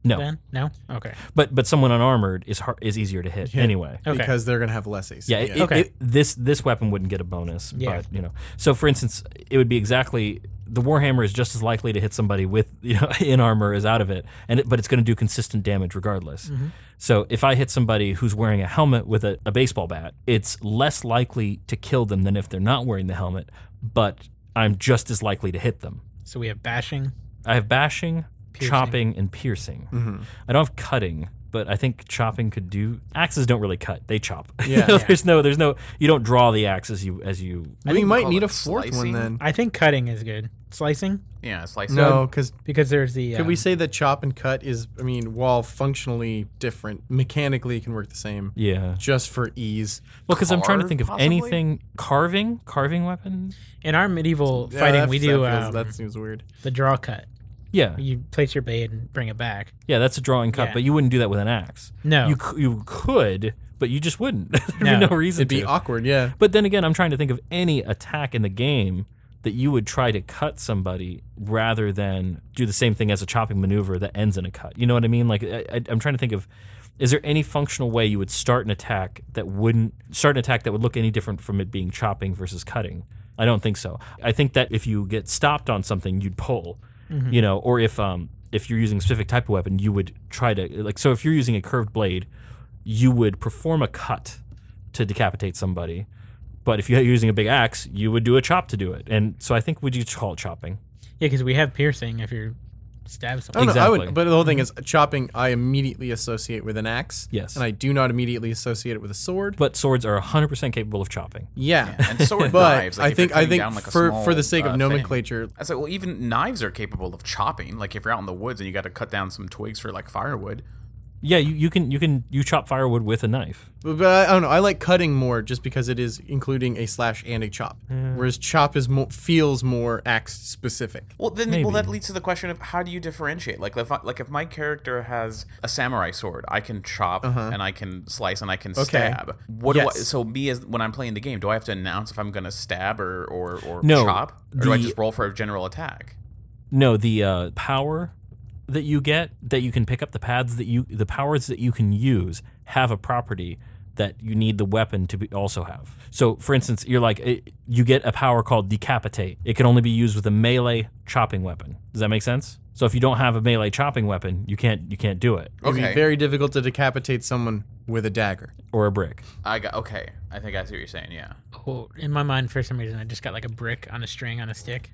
Speaker 1: No.
Speaker 3: then? No? Okay.
Speaker 1: But but someone unarmored is hard, is easier to hit anyway.
Speaker 3: Okay.
Speaker 2: Because they're going to have less A C.
Speaker 1: Yeah, it,
Speaker 3: Okay.
Speaker 1: it, this this weapon wouldn't get a bonus,
Speaker 3: Yeah.
Speaker 1: but you know. So for instance, it would be exactly the Warhammer is just as likely to hit somebody with you know in armor as out of it, and it, but it's going to do consistent damage regardless.
Speaker 3: Mm-hmm.
Speaker 1: So if I hit somebody who's wearing a helmet with a, a baseball bat, it's less likely to kill them than if they're not wearing the helmet, but I'm just as likely to hit them.
Speaker 3: So we have bashing.
Speaker 1: I have bashing,
Speaker 3: Piercing.
Speaker 1: chopping, and piercing.
Speaker 2: Mm-hmm.
Speaker 1: I don't have cutting, but I think chopping could do. Axes don't really cut; they chop.
Speaker 2: Yeah.
Speaker 1: You know, there's no, there's no. You don't draw the axe as you as you.
Speaker 2: We
Speaker 4: think
Speaker 2: might
Speaker 4: call
Speaker 2: need
Speaker 4: it
Speaker 2: a fourth one
Speaker 4: slicing.
Speaker 2: then.
Speaker 3: I think cutting is good. Slicing?
Speaker 4: Yeah, slicing.
Speaker 2: No, because
Speaker 3: Because there's the.
Speaker 2: could
Speaker 3: um,
Speaker 2: we say that chop and cut is, I mean, while functionally different, mechanically it can work the same,
Speaker 1: Yeah.
Speaker 2: just for ease.
Speaker 1: Well, because I'm trying to
Speaker 4: Carve,
Speaker 1: think of
Speaker 4: possibly?
Speaker 1: anything carving, carving weapon.
Speaker 3: In our medieval
Speaker 2: Yeah,
Speaker 3: fighting,
Speaker 2: that-
Speaker 3: we
Speaker 2: that
Speaker 3: do
Speaker 2: feels-
Speaker 3: um,
Speaker 2: that seems weird.
Speaker 3: the draw cut.
Speaker 1: Yeah,
Speaker 3: You place your blade and bring it back.
Speaker 1: yeah, that's a drawing cut,
Speaker 3: Yeah.
Speaker 1: but you wouldn't do that with an axe.
Speaker 3: No.
Speaker 1: you c- you could, but you just wouldn't. There'd
Speaker 3: No.
Speaker 1: be no reason
Speaker 2: It'd be
Speaker 1: to.
Speaker 2: awkward, yeah.
Speaker 1: But then again, I'm trying to think of any attack in the game that you would try to cut somebody rather than do the same thing as a chopping maneuver that ends in a cut. You know what I mean? Like I, I, I'm trying to think of, is there any functional way you would start an attack that wouldn't start an attack that would look any different from it being chopping versus cutting? I don't think so. I think that if you get stopped on something, you'd pull, you know, or if um if you're using a specific type of weapon, you would try to like so if you're using a curved blade, you would perform a cut to decapitate somebody. But if you're using a big axe, you would do a chop to do it. And so I think we just call it chopping.
Speaker 3: Yeah, because we have piercing if you stab
Speaker 2: I
Speaker 3: someone.
Speaker 2: don't know, I
Speaker 1: Exactly.
Speaker 2: would, but the whole thing is chopping I immediately associate with an axe.
Speaker 1: Yes.
Speaker 2: And I do not immediately associate it with a sword.
Speaker 1: But swords are one hundred percent capable of chopping.
Speaker 2: Yeah.
Speaker 4: And sword
Speaker 2: but
Speaker 4: knives. Like
Speaker 2: I
Speaker 4: if
Speaker 2: think
Speaker 4: you're
Speaker 2: I
Speaker 4: cutting
Speaker 2: think
Speaker 4: down, like, a
Speaker 2: for
Speaker 4: small,
Speaker 2: for the sake
Speaker 4: uh,
Speaker 2: of
Speaker 4: thing.
Speaker 2: nomenclature,
Speaker 4: I said, well, even knives are capable of chopping. Like if you're out in the woods and you got to cut down some twigs for like firewood.
Speaker 1: Yeah, you, you can you can you chop firewood with a knife.
Speaker 2: but, but I, I don't know. I like cutting more just because it is including a slash and a chop, whereas chop is mo- feels more axe specific.
Speaker 4: Well, then,
Speaker 1: Maybe.
Speaker 4: well, that leads to the question of how do you differentiate? Like, if I, like if my character has a samurai sword, I can chop and I can slice and I can stab. What do I,
Speaker 2: Yes.
Speaker 4: so me as when I'm playing the game, do I have to announce if I'm going to stab or or, or
Speaker 1: No,
Speaker 4: chop, or do I
Speaker 1: the-
Speaker 4: just roll for a general attack?
Speaker 1: No, the uh, power that you get, that you can pick up the paths that you, the powers that you can use have a property that you need the weapon to be also have. So, for instance, you're like, it, you get a power called Decapitate. It can only be used with a melee chopping weapon. Does that make sense? So if you don't have a melee chopping weapon, you can't you can't do it.
Speaker 2: It'd
Speaker 4: Okay.
Speaker 2: be very difficult to decapitate someone with a dagger.
Speaker 1: Or a brick.
Speaker 4: I got okay. I think I see what you're saying. Yeah.
Speaker 3: Oh, in my mind, for some reason, I just got like a brick on a string on a stick.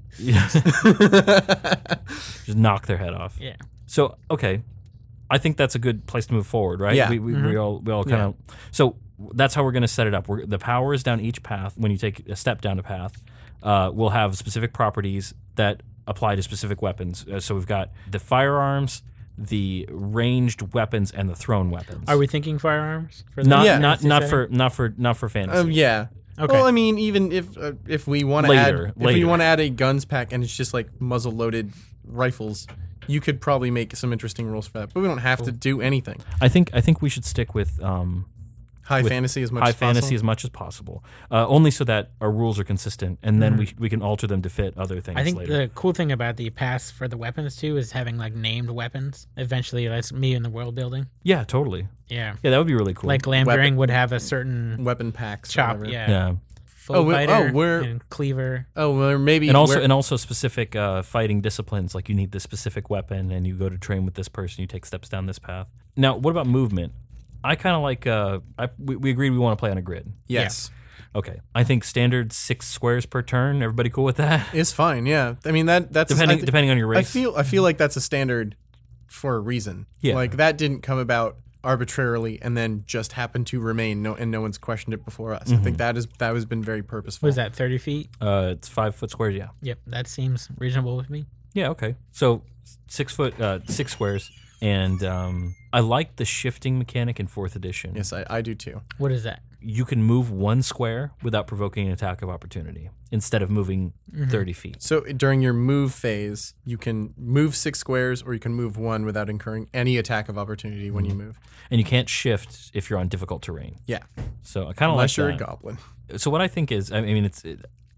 Speaker 1: Just knock their head off.
Speaker 3: Yeah.
Speaker 1: So okay, I think that's a good place to move forward, right?
Speaker 2: Yeah.
Speaker 1: We we, we all we all kind of so that's how we're going to set it up. We're, the powers down each path. When you take a step down a path, uh, we'll have specific properties that apply to specific weapons. Uh, so we've got the firearms, the ranged weapons, and the thrown weapons.
Speaker 3: Are we thinking firearms? For the
Speaker 1: not
Speaker 2: Yeah.
Speaker 1: not
Speaker 3: fantasy
Speaker 1: not
Speaker 3: setting?
Speaker 1: for not for not for fantasy?
Speaker 2: Um, yeah.
Speaker 3: Okay.
Speaker 2: Well, I mean, even if uh, if we want to add
Speaker 1: Later,
Speaker 2: if we
Speaker 1: later.
Speaker 2: want to add a guns pack and it's just like muzzle loaded rifles, you could probably make some interesting rules for that. But we don't have to do anything.
Speaker 1: I think I think we should stick with um,
Speaker 2: High
Speaker 1: With
Speaker 2: fantasy as much
Speaker 1: high
Speaker 2: as
Speaker 1: fantasy
Speaker 2: possible.
Speaker 1: as much as possible, uh, only so that our rules are consistent, and then
Speaker 3: Mm-hmm.
Speaker 1: we we can alter them to fit other things.
Speaker 3: I think
Speaker 1: later.
Speaker 3: the cool thing about the pass for the weapons too is having like named weapons. Eventually, that's me in the world building.
Speaker 1: yeah, totally.
Speaker 3: Yeah.
Speaker 1: Yeah, that would be really cool.
Speaker 3: Like Lamb
Speaker 2: Weapon-
Speaker 3: Ring would have a certain
Speaker 2: Weapon packs. or
Speaker 3: chop.
Speaker 2: whatever.
Speaker 3: Yeah.
Speaker 1: yeah,
Speaker 3: Full
Speaker 2: Oh, we- oh,
Speaker 3: fighter
Speaker 2: we're-
Speaker 3: and cleaver.
Speaker 2: Oh, well, maybe.
Speaker 1: and also
Speaker 2: we're-
Speaker 1: and also specific uh, fighting disciplines. Like you need this specific weapon, and you go to train with this person. You take steps down this path. Now, what about movement? I kind of like. Uh, I, we, we agreed we want to play on a grid.
Speaker 2: yes,
Speaker 1: Okay, I think standard six squares per turn. Everybody cool with that?
Speaker 2: it's fine. Yeah, I mean that that's
Speaker 1: Depending
Speaker 2: I, thi-
Speaker 1: depending on your race.
Speaker 2: I feel I feel like that's a standard for a reason.
Speaker 1: Yeah.
Speaker 2: Like that didn't come about arbitrarily and then just happened to remain. No, and no one's questioned it before us. I think that is that has been very purposeful.
Speaker 3: Was that thirty feet?
Speaker 1: uh, it's five foot squares. Yeah.
Speaker 3: Yep, that seems reasonable with me.
Speaker 1: Yeah, okay. So six foot, uh, six squares, and um, I like the shifting mechanic in fourth edition.
Speaker 2: Yes, I, I do too.
Speaker 3: What is that?
Speaker 1: You can move one square without provoking an attack of opportunity instead of moving thirty feet.
Speaker 2: So during your move phase, you can move six squares, or you can move one without incurring any attack of opportunity when you move.
Speaker 1: And you can't shift if you're on difficult terrain.
Speaker 2: Yeah,
Speaker 1: So I kind of like
Speaker 2: unless you're
Speaker 1: that.
Speaker 2: a goblin.
Speaker 1: So what I think is, I mean, it's it,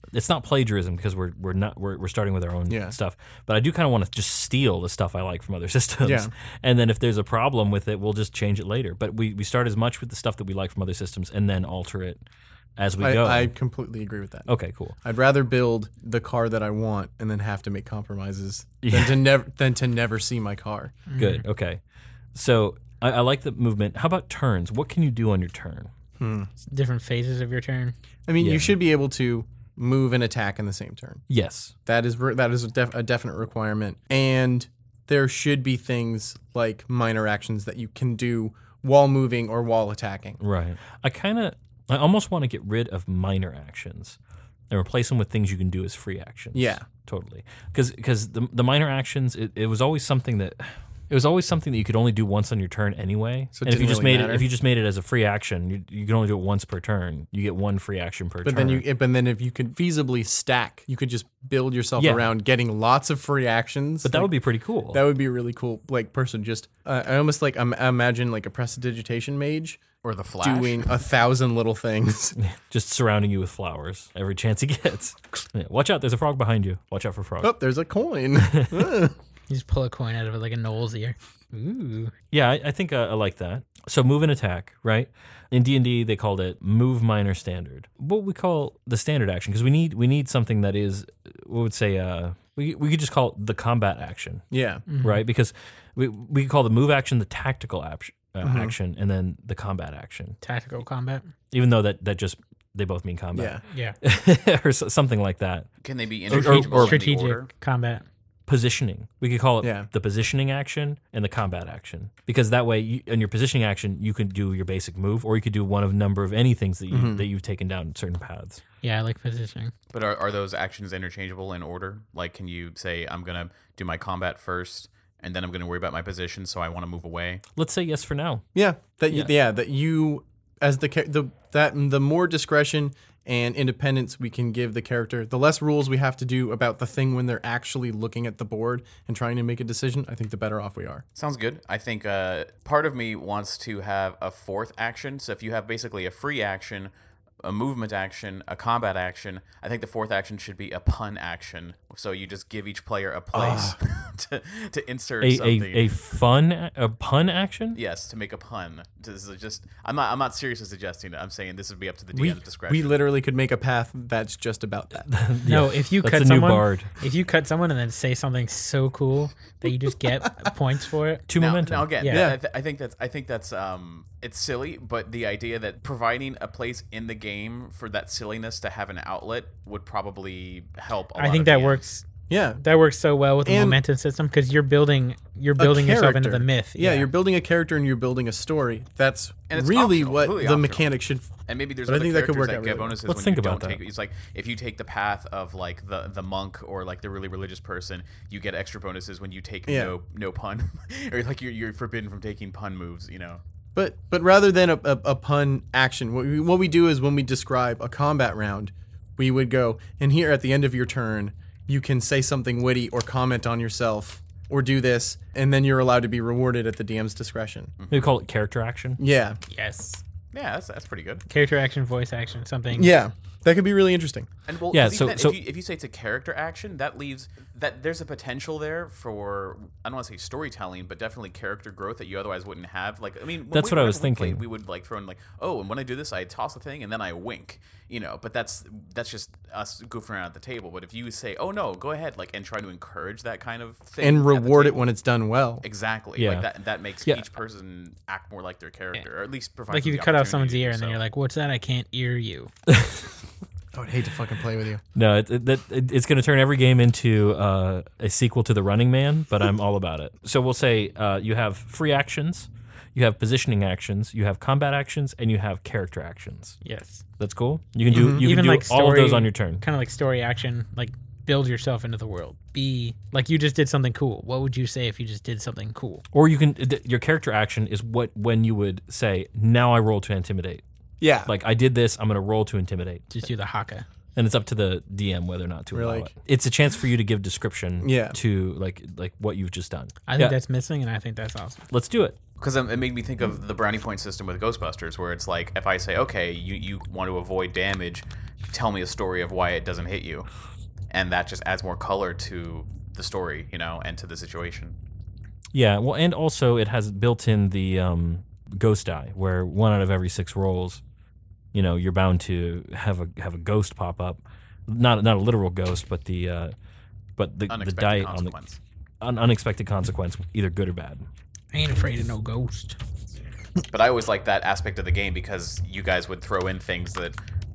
Speaker 1: it's not plagiarism because we're we're not we're, we're starting with our own
Speaker 2: Yeah.
Speaker 1: stuff. But I do kind of want to just steal the stuff I like from other systems.
Speaker 2: Yeah.
Speaker 1: And then if there's a problem with it, we'll just change it later. But we, we start as much with the stuff that we like from other systems and then alter it as we
Speaker 2: I,
Speaker 1: go.
Speaker 2: I completely agree with that.
Speaker 1: okay, cool.
Speaker 2: I'd rather build the car that I want and then have to make compromises
Speaker 1: Yeah.
Speaker 2: than to never than to never see my car.
Speaker 1: Good. Okay. So I, I like the movement. How about turns? What can you do on your turn?
Speaker 3: Different phases of your turn.
Speaker 2: I mean,
Speaker 1: Yeah.
Speaker 2: you should be able to move and attack in the same turn.
Speaker 1: Yes.
Speaker 2: That is re- that is a, def- a definite requirement, and there should be things like minor actions that you can do while moving or while attacking.
Speaker 1: Right. I kind of, I almost want to get rid of minor actions and replace them with things you can do as free actions.
Speaker 2: Yeah.
Speaker 1: Totally. Because because the the minor actions, it, it was always something that. It was always something that you could only do once on your turn anyway.
Speaker 2: So it
Speaker 1: and if you
Speaker 2: didn't
Speaker 1: just
Speaker 2: really
Speaker 1: made
Speaker 2: matter.
Speaker 1: it, if you just made it as a free action, you, you can only do it once per turn. You get one free action per
Speaker 2: But
Speaker 1: turn.
Speaker 2: then you, but then if you could feasibly stack, you could just build yourself
Speaker 1: Yeah.
Speaker 2: around getting lots of free actions.
Speaker 1: but that
Speaker 2: Like,
Speaker 1: would be pretty cool.
Speaker 2: that would be a really cool. Like person, just uh, I almost like um, imagine like a prestidigitation mage
Speaker 4: Or the Flash.
Speaker 2: doing a thousand little things.
Speaker 1: Just surrounding you with flowers every chance he gets. Yeah, watch out! There's a frog behind you. Watch out for frogs.
Speaker 2: Oh, there's a coin.
Speaker 3: You just pull a coin out of it like a Noel's ear. Ooh.
Speaker 1: Yeah, I, I think uh, I like that. So move and attack, right? In D and D, they called it move minor standard. What we call the standard action, because we need we need something that is, we would say, uh, we we could just call it the combat action,
Speaker 2: Yeah.
Speaker 1: right? Because we we could call the move action the tactical action, uh,
Speaker 2: Mm-hmm.
Speaker 1: action, and then the combat action.
Speaker 3: Tactical combat.
Speaker 1: Even though that that just they both mean combat,
Speaker 3: Yeah.
Speaker 1: or s- something like that.
Speaker 4: Can they be
Speaker 1: or-
Speaker 4: interchangeable
Speaker 1: or
Speaker 4: in the
Speaker 3: Strategic
Speaker 4: order?
Speaker 3: combat.
Speaker 1: Positioning. We could call it
Speaker 2: Yeah.
Speaker 1: the positioning action and the combat action, because that way, you, in your positioning action, you can do your basic move, or you could do one of a number of any things that you
Speaker 2: Mm-hmm.
Speaker 1: that you've taken down certain paths.
Speaker 3: Yeah, I like positioning.
Speaker 4: But are, are those actions interchangeable in order? Like, can you say, I'm going to do my combat first, and then I'm going to worry about my position, so I want to move away?
Speaker 1: Let's say yes for now.
Speaker 2: Yeah. That you,
Speaker 1: Yeah.
Speaker 2: yeah. That you as the cha- the that the more discretion and independence we can give the character, the less rules we have to do about the thing when they're actually looking at the board and trying to make a decision. I think the better off we are.
Speaker 4: Sounds good. I think uh, part of me wants to have a fourth action. So if you have basically a free action, a movement action, a combat action, I think the fourth action should be a pun action. So you just give each player a place to, to insert
Speaker 1: A,
Speaker 4: something.
Speaker 1: a, a fun a- a pun action.
Speaker 4: yes, to make a pun. This is just I'm not I'm not seriously suggesting it. I'm saying this would be up to the
Speaker 2: We,
Speaker 4: D M's discretion.
Speaker 2: we literally could make a path that's just about that.
Speaker 3: No, if you
Speaker 1: that's
Speaker 3: cut
Speaker 1: the new
Speaker 3: someone,
Speaker 1: bard.
Speaker 3: if you cut someone and then say something so cool that you just get points for it.
Speaker 1: Two
Speaker 4: now,
Speaker 1: momentum.
Speaker 4: now again,
Speaker 3: Yeah.
Speaker 4: I, th- I think that's I think that's um it's silly, but the idea that providing a place in the game for that silliness to have an outlet would probably help. A
Speaker 3: I
Speaker 4: lot
Speaker 3: think
Speaker 4: of
Speaker 3: that
Speaker 4: D Ms.
Speaker 3: works.
Speaker 2: Yeah.
Speaker 3: That works so well with the
Speaker 2: And-
Speaker 3: momentum system because you're building you're
Speaker 2: A
Speaker 3: building yourself into
Speaker 2: character.
Speaker 3: the myth.
Speaker 2: Yeah, you're building a character and you're building a story. That's
Speaker 4: And it's
Speaker 2: really
Speaker 4: optional,
Speaker 2: what
Speaker 4: completely
Speaker 2: the
Speaker 4: optional.
Speaker 2: mechanic should.
Speaker 4: And maybe there's
Speaker 2: But I
Speaker 4: other
Speaker 2: think that could
Speaker 4: characters
Speaker 2: work
Speaker 4: that
Speaker 2: out
Speaker 4: get
Speaker 2: really well.
Speaker 4: bonuses
Speaker 1: Let's
Speaker 4: when
Speaker 1: think
Speaker 4: you
Speaker 1: about
Speaker 4: don't
Speaker 1: that.
Speaker 4: take. It's like if you take the path of like the the monk or like the really religious person, you get extra bonuses when you take
Speaker 2: Yeah.
Speaker 4: no no pun, or like you're you're forbidden from taking pun moves. You know.
Speaker 2: But but rather than a, a, a pun action, what we, what we do is when we describe a combat round, we would go, and here at the end of your turn, you can say something witty or comment on yourself or do this, and then you're allowed to be rewarded at the D M's discretion.
Speaker 1: We call it character action.
Speaker 2: Yeah.
Speaker 3: Yes.
Speaker 4: Yeah, that's that's pretty good.
Speaker 3: Character action, voice action, something.
Speaker 2: Yeah. That could be really interesting.
Speaker 4: And well,
Speaker 1: Yeah,
Speaker 4: 'cause even
Speaker 1: so-
Speaker 4: that,
Speaker 1: so-
Speaker 4: if, you, if you say it's a character action, that leaves that there's a potential there for I don't want to say storytelling, but definitely character growth that you otherwise wouldn't have. Like I mean, when
Speaker 1: That's
Speaker 4: we,
Speaker 1: what I was
Speaker 4: whenever we played,
Speaker 1: thinking.
Speaker 4: we would like throw in like, oh, and when I do this, I toss a thing and then I wink, you know. But that's that's just us goofing around at the table. But if you say, oh no, go ahead, like, and try to encourage that kind of thing
Speaker 2: And
Speaker 4: at the
Speaker 2: reward it
Speaker 4: table.
Speaker 2: when it's done well.
Speaker 4: Exactly.
Speaker 1: Yeah.
Speaker 4: Like that that makes
Speaker 1: Yeah.
Speaker 4: each person act more like their character, or at least provide
Speaker 3: Like
Speaker 4: them
Speaker 3: if you
Speaker 4: the
Speaker 3: cut off
Speaker 4: opportunity
Speaker 3: someone's
Speaker 4: to do
Speaker 3: ear and then
Speaker 4: so.
Speaker 3: you're like, "What's that? I can't ear you."
Speaker 2: I would hate to fucking play with you.
Speaker 1: No, it, it, that, it, it's going to turn every game into uh, a sequel to The Running Man, but I'm all about it. So we'll say uh, you have free actions, you have positioning actions, you have combat actions, and you have character actions.
Speaker 3: Yes.
Speaker 1: That's cool. You can do you can
Speaker 3: Even
Speaker 1: do
Speaker 3: like
Speaker 1: all of
Speaker 3: story-
Speaker 1: those on your turn.
Speaker 3: Kind of like story action, like build yourself into the world. Be like you just did something cool. What would you say if you just did something cool?
Speaker 1: Or you can th- your character action is what when you would say, "Now I roll to intimidate."
Speaker 2: Yeah.
Speaker 1: Like I did this, I'm going to roll to intimidate.
Speaker 3: Just do the haka.
Speaker 1: And it's up to the D M whether or not to
Speaker 2: We're
Speaker 1: allow
Speaker 2: like-
Speaker 1: it. It's a chance for you to give description
Speaker 2: Yeah.
Speaker 1: to like like what you've just done.
Speaker 3: I think
Speaker 1: Yeah,
Speaker 3: that's missing, and I think that's awesome.
Speaker 1: let's do it.
Speaker 4: Because it made me think of the brownie point system with Ghostbusters, where it's like if I say, okay, you, you want to avoid damage, tell me a story of why it doesn't hit you, and that just adds more color to the story, you know, and to the situation.
Speaker 5: Yeah, well, and also it has built in the um, ghost die, where one out of every six rolls, you know, you're bound to have a have a ghost pop up, not not a literal ghost, but the uh, but the the die on the an unexpected consequence, either good or bad.
Speaker 3: I ain't afraid of no ghost.
Speaker 4: But I always like that aspect of the game because you guys would throw in things that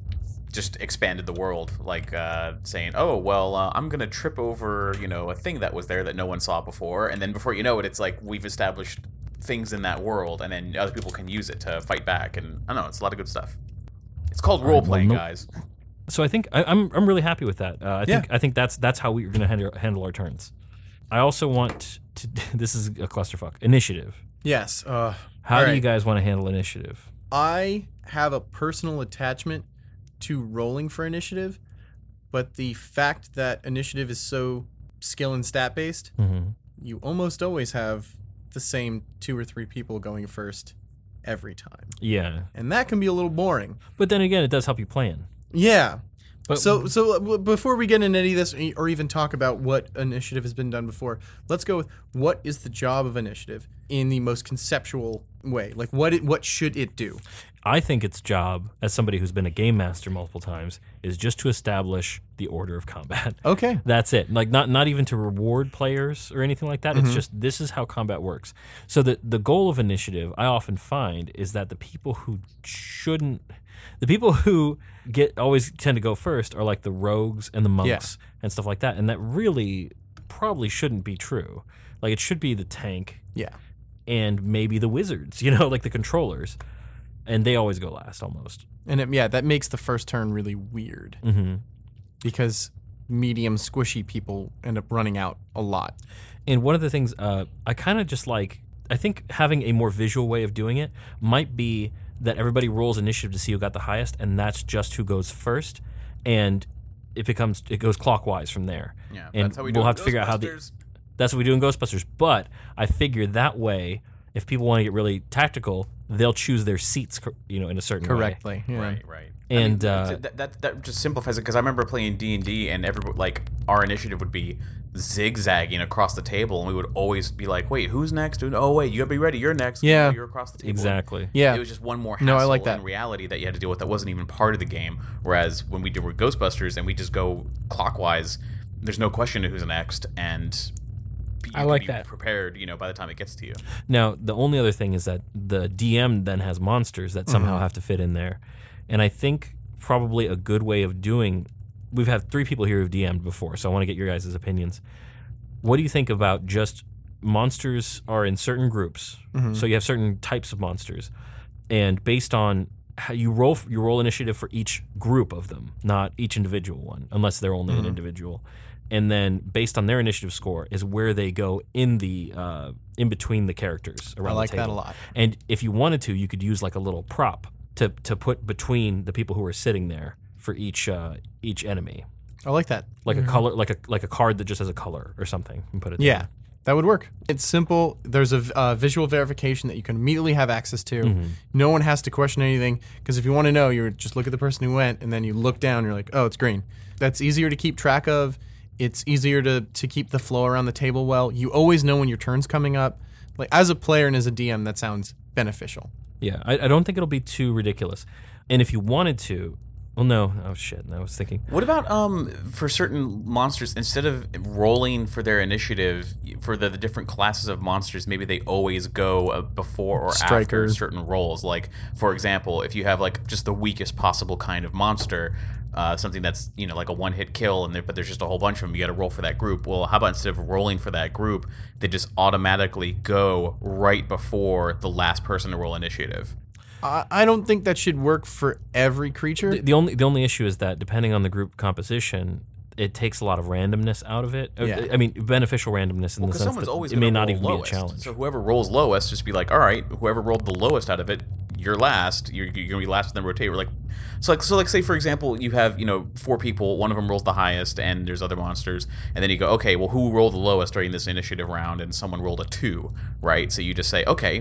Speaker 4: just expanded the world, like uh, saying, "Oh, well, uh, I'm gonna trip over, you know, a thing that was there that no one saw before," and then before you know it, it's like we've established things in that world, and then other people can use it to fight back. And I don't know, it's a lot of good stuff. It's called role playing,
Speaker 5: well, no-
Speaker 4: guys.
Speaker 5: So I think I, I'm I'm really happy with that. Uh, I think
Speaker 2: Yeah.
Speaker 5: I think that's that's how we're going to handle, handle our turns. I also want to. This is a clusterfuck. Initiative.
Speaker 2: Yes. Uh,
Speaker 5: How
Speaker 2: all
Speaker 5: do
Speaker 2: right.
Speaker 5: you guys want to handle initiative?
Speaker 2: I have a personal attachment to rolling for initiative, but the fact that initiative is so skill and stat based,
Speaker 5: Mm-hmm.
Speaker 2: you almost always have the same two or three people going first every time.
Speaker 5: Yeah,
Speaker 2: And that can be a little boring.
Speaker 5: but then again, it does help you plan.
Speaker 2: Yeah.
Speaker 3: But
Speaker 2: So, so uh, before we get into any of this, or even talk about what initiative has been done before, let's go with what is the job of initiative in the most conceptual way. Like, what it, what should it do?
Speaker 5: I think its job, as somebody who's been a game master multiple times, is just to establish the order of combat.
Speaker 2: Okay.
Speaker 5: That's it. Like not not even to reward players or anything like that. It's just this is how combat works. So the the goal of initiative, I often find, is that the people who shouldn't, the people who get always tend to go first are like the rogues and the monks and stuff like that. And that really probably shouldn't be true. Like it should be the tank
Speaker 2: Yeah.
Speaker 5: and maybe the wizards, you know, like the controllers. And they always go last almost.
Speaker 2: And it, yeah, that makes the first turn really weird
Speaker 5: Mm-hmm.
Speaker 2: because medium squishy people end up running out a lot.
Speaker 5: And one of the things uh, I kind of just like, I think having a more visual way of doing it might be that everybody rolls initiative to see who got the highest, and that's just who goes first, and it becomes it goes clockwise from there.
Speaker 4: Yeah,
Speaker 5: and
Speaker 4: that's how we
Speaker 5: we'll
Speaker 4: do it
Speaker 5: have
Speaker 4: in
Speaker 5: to figure out how the
Speaker 4: Ghostbusters.
Speaker 5: that's what we do in Ghostbusters. But I figure that way, if people want to get really tactical, they'll choose their seats, cor- you know, in a certain way.
Speaker 2: Correctly. Yeah.
Speaker 4: Right, right.
Speaker 5: And,
Speaker 4: I mean,
Speaker 5: uh,
Speaker 4: that, that that just simplifies it because I remember playing D and D and every like our initiative would be zigzagging across the table, and we would always be like, "Wait, who's next? Dude? Oh, wait, you gotta be ready. You're next.
Speaker 2: Yeah.
Speaker 4: Oh, you're across the table."
Speaker 5: Exactly.
Speaker 2: Yeah.
Speaker 4: It was just one more hassle
Speaker 2: No, I like that.
Speaker 4: in reality that you had to deal with that wasn't even part of the game. Whereas when we did with Ghostbusters and we just go clockwise, there's no question to who's next, and you
Speaker 3: I
Speaker 4: can
Speaker 3: like
Speaker 4: be
Speaker 3: that.
Speaker 4: prepared. You know, by the time it gets to you.
Speaker 5: Now, the only other thing is that the D M then has monsters that somehow have to fit in there. And I think probably a good way of doing, we've had three people here who've D M'd before, so I want to get your guys' opinions. What do you think about just monsters are in certain groups, so you have certain types of monsters, and based on how you roll, you roll initiative for each group of them, not each individual one, unless they're only an individual. And then based on their initiative score is where they go in the uh, in between the characters around
Speaker 2: I like
Speaker 5: the
Speaker 2: that
Speaker 5: table.
Speaker 2: a lot.
Speaker 5: And if you wanted to, you could use like a little prop to to put between the people who are sitting there for each uh, each enemy,
Speaker 2: I like that.
Speaker 5: like a color, like a like a card that just has a color or something, and put it.
Speaker 2: Yeah.
Speaker 5: there.
Speaker 2: That would work. It's simple. There's a uh, visual verification that you can immediately have access to.
Speaker 5: Mm-hmm.
Speaker 2: No one has to question anything because if you want to know, you just look at the person who went and then you look down and you're like, oh, it's green. That's easier to keep track of. It's easier to, to keep the flow around the table well. You always know when your turn's coming up. Like as a player and as a D M, that sounds beneficial.
Speaker 5: Yeah, I, I don't think it'll be too ridiculous. And if you wanted to, well, no, oh shit, I was thinking.
Speaker 4: What about um for certain monsters, instead of rolling for their initiative for the, the different classes of monsters, maybe they always go uh, before or after
Speaker 2: Strikers.
Speaker 4: certain rolls. Like for example, if you have like just the weakest possible kind of monster, uh, something that's you know like a one hit kill, and there, but there's just a whole bunch of them, you got to roll for that group. Well, how about instead of rolling for that group, they just automatically go right before the last person to roll initiative?
Speaker 2: I, I don't think that should work for every creature.
Speaker 5: The, the only the only issue is that depending on the group composition, it takes a lot of randomness out of it. Uh,
Speaker 2: Yeah.
Speaker 5: I mean, beneficial randomness in the
Speaker 4: Because
Speaker 5: sense
Speaker 4: someone's
Speaker 5: that
Speaker 4: always
Speaker 5: it may
Speaker 4: gonna
Speaker 5: not
Speaker 4: roll
Speaker 5: even
Speaker 4: lowest.
Speaker 5: be a challenge.
Speaker 4: So whoever rolls lowest, just be like, all right, whoever rolled the lowest out of it, you're last. You're, you're gonna be last, and then rotate. We're like, so like, so like, say for example, you have you know four people, one of them rolls the highest, and there's other monsters, and then you go, okay, well, who rolled the lowest during this initiative round? And someone rolled a two, right? So you just say, okay,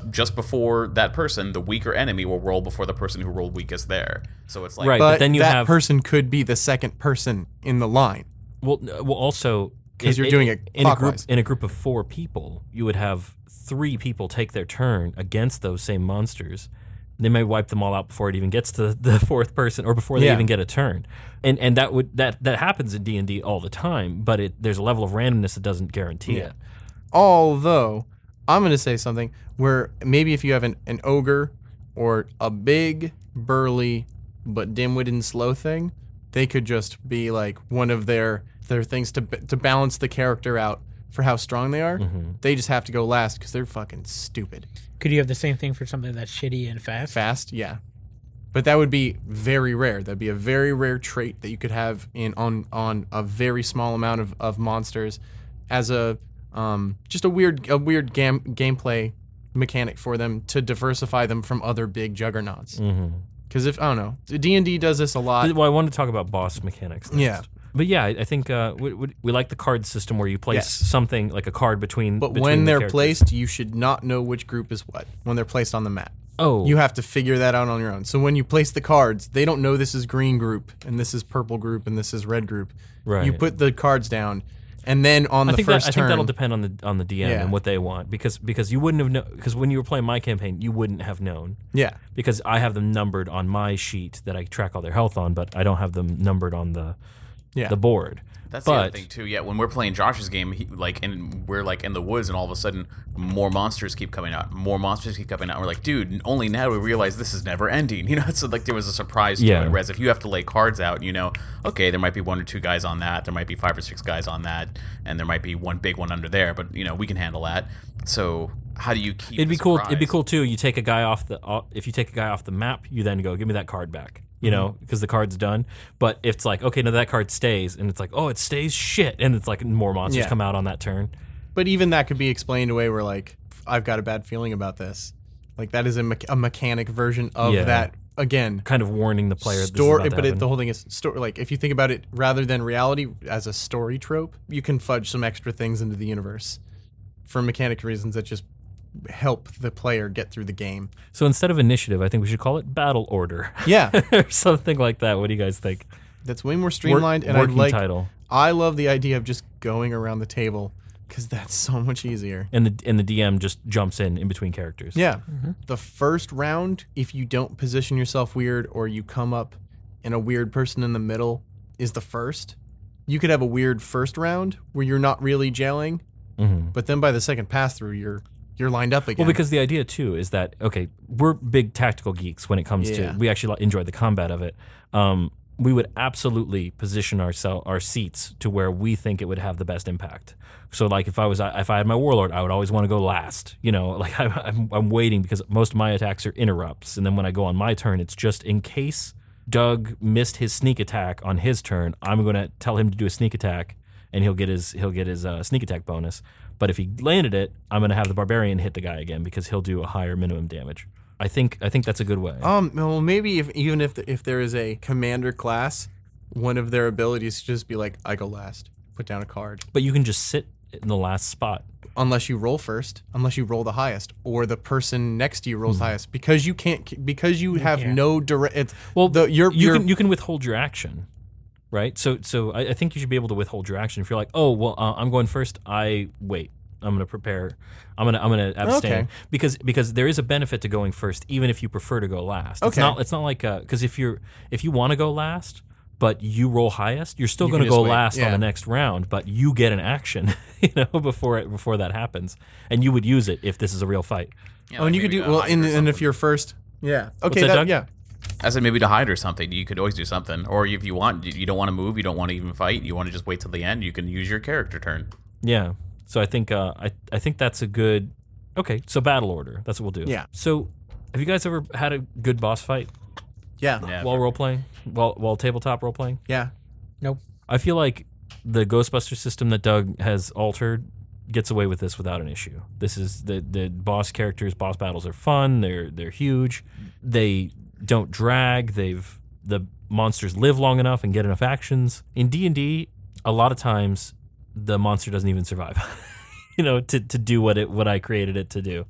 Speaker 4: just before that person, the weaker enemy will roll before the person who rolled weakest there. So it's like
Speaker 5: Right.
Speaker 2: But,
Speaker 5: But then you
Speaker 2: that
Speaker 5: have-
Speaker 2: person could be the second person in the line.
Speaker 5: Well, n- well, also
Speaker 2: 'Cause
Speaker 5: in-
Speaker 2: you're doing it
Speaker 5: in a group.
Speaker 2: clockwise.
Speaker 5: In a group of four people, you would have three people take their turn against those same monsters. They may wipe them all out before it even gets to the fourth person, or before they
Speaker 2: Yeah.
Speaker 5: even get a turn. And and that would that that happens in D and D all the time. But it there's a level of randomness that doesn't guarantee
Speaker 2: Yeah.
Speaker 5: it.
Speaker 2: Although, I'm going to say something where maybe if you have an, an ogre or a big, burly, but dim-witted and slow thing, they could just be like one of their their things to b- to balance the character out for how strong they are.
Speaker 5: Mm-hmm.
Speaker 2: They just have to go last because they're fucking stupid.
Speaker 3: Could you have the same thing for something that's shitty and fast?
Speaker 2: Fast, yeah. But that would be very rare. That'd be a very rare trait that you could have in on on a very small amount of, of monsters as a um, just a weird a weird gam- gameplay mechanic for them to diversify them from other big juggernauts. Because if I don't know, D and D does this a lot.
Speaker 5: Well, I wanted to talk about boss mechanics next.
Speaker 2: Yeah.
Speaker 5: But yeah, I I think uh, we, we, we like the card system where you place
Speaker 2: Yes.
Speaker 5: something like a card between.
Speaker 2: But
Speaker 5: between
Speaker 2: when
Speaker 5: the
Speaker 2: they're
Speaker 5: characters.
Speaker 2: placed, you should not know which group is what when they're placed on the map.
Speaker 5: oh,
Speaker 2: You have to figure that out on your own. So when you place the cards, they don't know this is green group and this is purple group and this is red group.
Speaker 5: Right.
Speaker 2: You put the cards down, and then on
Speaker 5: I
Speaker 2: the
Speaker 5: think
Speaker 2: first
Speaker 5: that, I
Speaker 2: turn,
Speaker 5: think that'll depend on the on the D M
Speaker 2: Yeah.
Speaker 5: and what they want because because you wouldn't have known because when you were playing my campaign you wouldn't have known
Speaker 2: yeah,
Speaker 5: because I have them numbered on my sheet that I track all their health on, but I don't have them numbered on the
Speaker 2: yeah,
Speaker 5: the board.
Speaker 4: That's
Speaker 5: but,
Speaker 4: the other thing too. Yeah, when we're playing Josh's game, he, like, and we're like in the woods, and all of a sudden, more monsters keep coming out. More monsters keep coming out. And we're like, dude, only now do we realize this is never ending. You know, so like there was a surprise to
Speaker 5: Yeah.
Speaker 4: it. Whereas if you have to lay cards out, you know, okay, there might be one or two guys on that, there might be five or six guys on that, and there might be one big one under there. But you know, we can handle that. So how do you keep?
Speaker 5: It'd be
Speaker 4: the
Speaker 5: cool. It'd be
Speaker 4: surprise?
Speaker 5: cool too. You take a guy off the off, if you take a guy off the map, you then go give me that card back. You know, because the card's done. But if it's like, okay, no, that card stays, and it's like, oh, it stays, shit, and it's like more monsters
Speaker 2: Yeah.
Speaker 5: come out on that turn.
Speaker 2: But even that could be explained away where like I've got a bad feeling about this. Like that is a, me- a mechanic version of
Speaker 5: Yeah.
Speaker 2: that again.
Speaker 5: Kind of warning the player.
Speaker 2: Story,
Speaker 5: this is about
Speaker 2: but
Speaker 5: to
Speaker 2: it, the
Speaker 5: happen.
Speaker 2: whole thing is story. Like if you think about it, rather than reality as a story trope, you can fudge some extra things into the universe for mechanic reasons that just help the player get through the game.
Speaker 5: So instead of initiative, I think we should call it battle order.
Speaker 2: Yeah,
Speaker 5: or something like that. What do you guys think?
Speaker 2: that's way more streamlined,
Speaker 5: Work-
Speaker 2: and I
Speaker 5: working
Speaker 2: like.
Speaker 5: title.
Speaker 2: I love the idea of just going around the table because that's so much easier.
Speaker 5: And the and the D M just jumps in in between characters.
Speaker 2: Yeah. The first round, if you don't position yourself weird or you come up in a weird person in the middle, is the first. You could have a weird first round where you're not really gelling,
Speaker 5: Mm-hmm.
Speaker 2: but then by the second pass through, you're you're lined up again.
Speaker 5: Well, because the idea too is that okay, we're big tactical geeks when it comes
Speaker 2: Yeah.
Speaker 5: to we actually li- enjoy the combat of it. Um, we would absolutely position ourselves our seats to where we think it would have the best impact. So, like if I was if I had my warlord, I would always want to go last. You know, like I'm, I'm I'm waiting because most of my attacks are interrupts, and then when I go on my turn, it's just in case Doug missed his sneak attack on his turn, I'm going to tell him to do a sneak attack, and he'll get his he'll get his uh, sneak attack bonus. But if he landed it, I'm going to have the barbarian hit the guy again because he'll do a higher minimum damage. I think I think that's a good way.
Speaker 2: um, well, maybe if even if the, if there is a commander class, one of their abilities to just be like, I go last, put down a card.
Speaker 5: But you can just sit in the last spot.
Speaker 2: Unless you roll first, unless you roll the highest, or the person next to you rolls highest, because you can't, because you have
Speaker 3: can't.
Speaker 2: no direct. It's,
Speaker 5: Well,
Speaker 2: the, you're,
Speaker 5: you
Speaker 2: you're,
Speaker 5: can you can withhold your action, right? So so I, I think you should be able to withhold your action. If you're like, oh well, uh, I'm going first. I wait. I'm going to prepare. I'm going to I'm going to abstain
Speaker 2: Okay.
Speaker 5: because because there is a benefit to going first, even if you prefer to go last. It's
Speaker 2: Okay.
Speaker 5: not it's not like because if you're if you want to go last, but you roll highest, you're still
Speaker 2: You
Speaker 5: going to
Speaker 2: can just
Speaker 5: go
Speaker 2: wait.
Speaker 5: last
Speaker 2: Yeah.
Speaker 5: on the next round, but you get an action, you know, before it before that happens, and you would use it if this is a real fight.
Speaker 4: Yeah,
Speaker 2: oh,
Speaker 4: like
Speaker 2: and you could
Speaker 4: maybe
Speaker 2: do
Speaker 4: to
Speaker 2: well,
Speaker 4: hide
Speaker 2: and,
Speaker 4: or
Speaker 2: and if
Speaker 4: something.
Speaker 2: you're first, yeah, okay,
Speaker 5: that,
Speaker 2: that,
Speaker 5: Doug?
Speaker 2: yeah,
Speaker 4: I said maybe to hide or something. You could always do something. Or if you want, you- you don't want to move, you don't want to even fight, you want to just wait till the end, you can use your character turn.
Speaker 5: Yeah. So I think uh, I I think that's a good. Okay, so battle order. That's what we'll do.
Speaker 2: Yeah.
Speaker 5: So, have you guys ever had a good boss fight
Speaker 2: yeah,
Speaker 4: Yeah.
Speaker 5: while role playing, while while tabletop role playing?
Speaker 2: yeah.
Speaker 3: Nope.
Speaker 5: I feel like the Ghostbuster system that Doug has altered gets away with this without an issue. This is the the boss characters. Boss battles are fun. They're they're huge. They don't drag. They've the monsters live long enough and get enough actions. In D and D, a lot of times the monster doesn't even survive. you know, to, to do what it what I created it to do.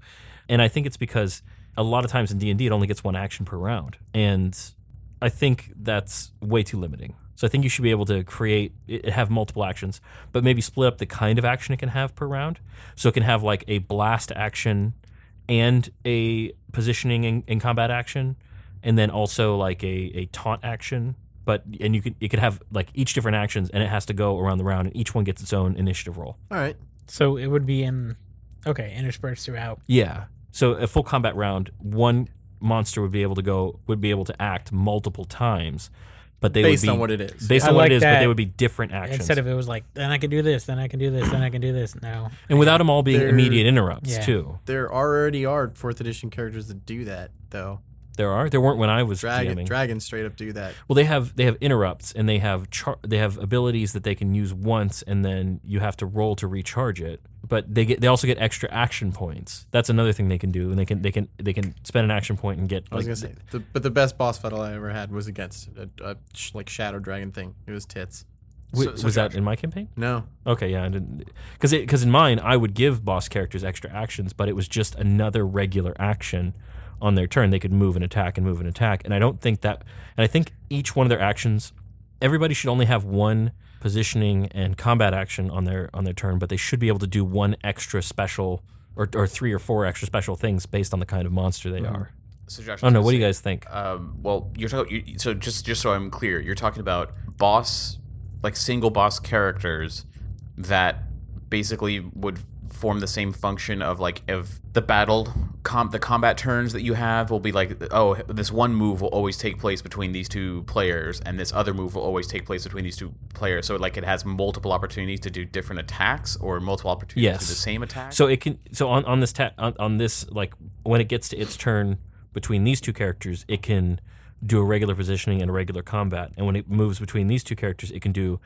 Speaker 5: And I think it's because a lot of times in D and D it only gets one action per round. And I think that's way too limiting. So I think you should be able to create, it, have multiple actions, but maybe split up the kind of action it can have per round. So it can have like a blast action and a positioning and, and combat action, and then also like a, a taunt action. But and you could it could have like each different actions, and it has to go around the round, and each one gets its own initiative roll.
Speaker 2: All right.
Speaker 3: So it would be in, okay, interspersed throughout.
Speaker 5: Yeah. So a full combat round, one monster would be able to go would be able to act multiple times, but they
Speaker 2: Based
Speaker 5: would be
Speaker 2: on what it is.
Speaker 5: based
Speaker 3: I
Speaker 5: on what
Speaker 3: like
Speaker 5: it is, but
Speaker 3: that.
Speaker 5: they would be different actions.
Speaker 3: Instead of it was like, then I can do this, then I can do this, then I can do this. No.
Speaker 5: and without them all being
Speaker 2: They're-
Speaker 5: immediate interrupts
Speaker 3: Yeah.
Speaker 5: too.
Speaker 2: There already are fourth edition characters that do that, though.
Speaker 5: There are there weren't when I was
Speaker 2: Dragon,
Speaker 5: DMing.
Speaker 2: dragons straight up do that.
Speaker 5: Well, they have they have interrupts, and they have char- they have abilities that they can use once, and then you have to roll to recharge it. But they get they also get extra action points. That's another thing they can do, and they can they can they can spend an action point and get.
Speaker 2: I was
Speaker 5: like,
Speaker 2: gonna say, the, but the best boss battle I ever had was against a, a sh- like shadow dragon thing. It was tits.
Speaker 5: Wait,
Speaker 4: So- so
Speaker 5: was that
Speaker 4: Josh-
Speaker 5: in my campaign?
Speaker 2: No,
Speaker 5: Okay, yeah, I didn't because because in mine I would give boss characters extra actions, but it was just another regular action on their turn. They could move and attack and move and attack, and I don't think that. And I think each one of their actions, everybody should only have one positioning and combat action on their on their turn, but they should be able to do one extra special or or three or four extra special things based on the kind of monster they are.
Speaker 4: So Josh,
Speaker 5: I don't know. What do you guys think?
Speaker 4: Um, well, you're talking. You, so just just so I'm clear, you're talking about boss, like single boss characters that basically would form the same function of like if the battle com- the combat turns that you have will be like, oh, this one move will always take place between these two players, and this other move will always take place between these two players. So like it has multiple opportunities to do different attacks or multiple opportunities
Speaker 5: Yes.
Speaker 4: to do the same attack.
Speaker 5: So it can. So on on this ta- on, on this like when it gets to its turn between these two characters, it can do a regular positioning and a regular combat. And when it moves between these two characters, it can do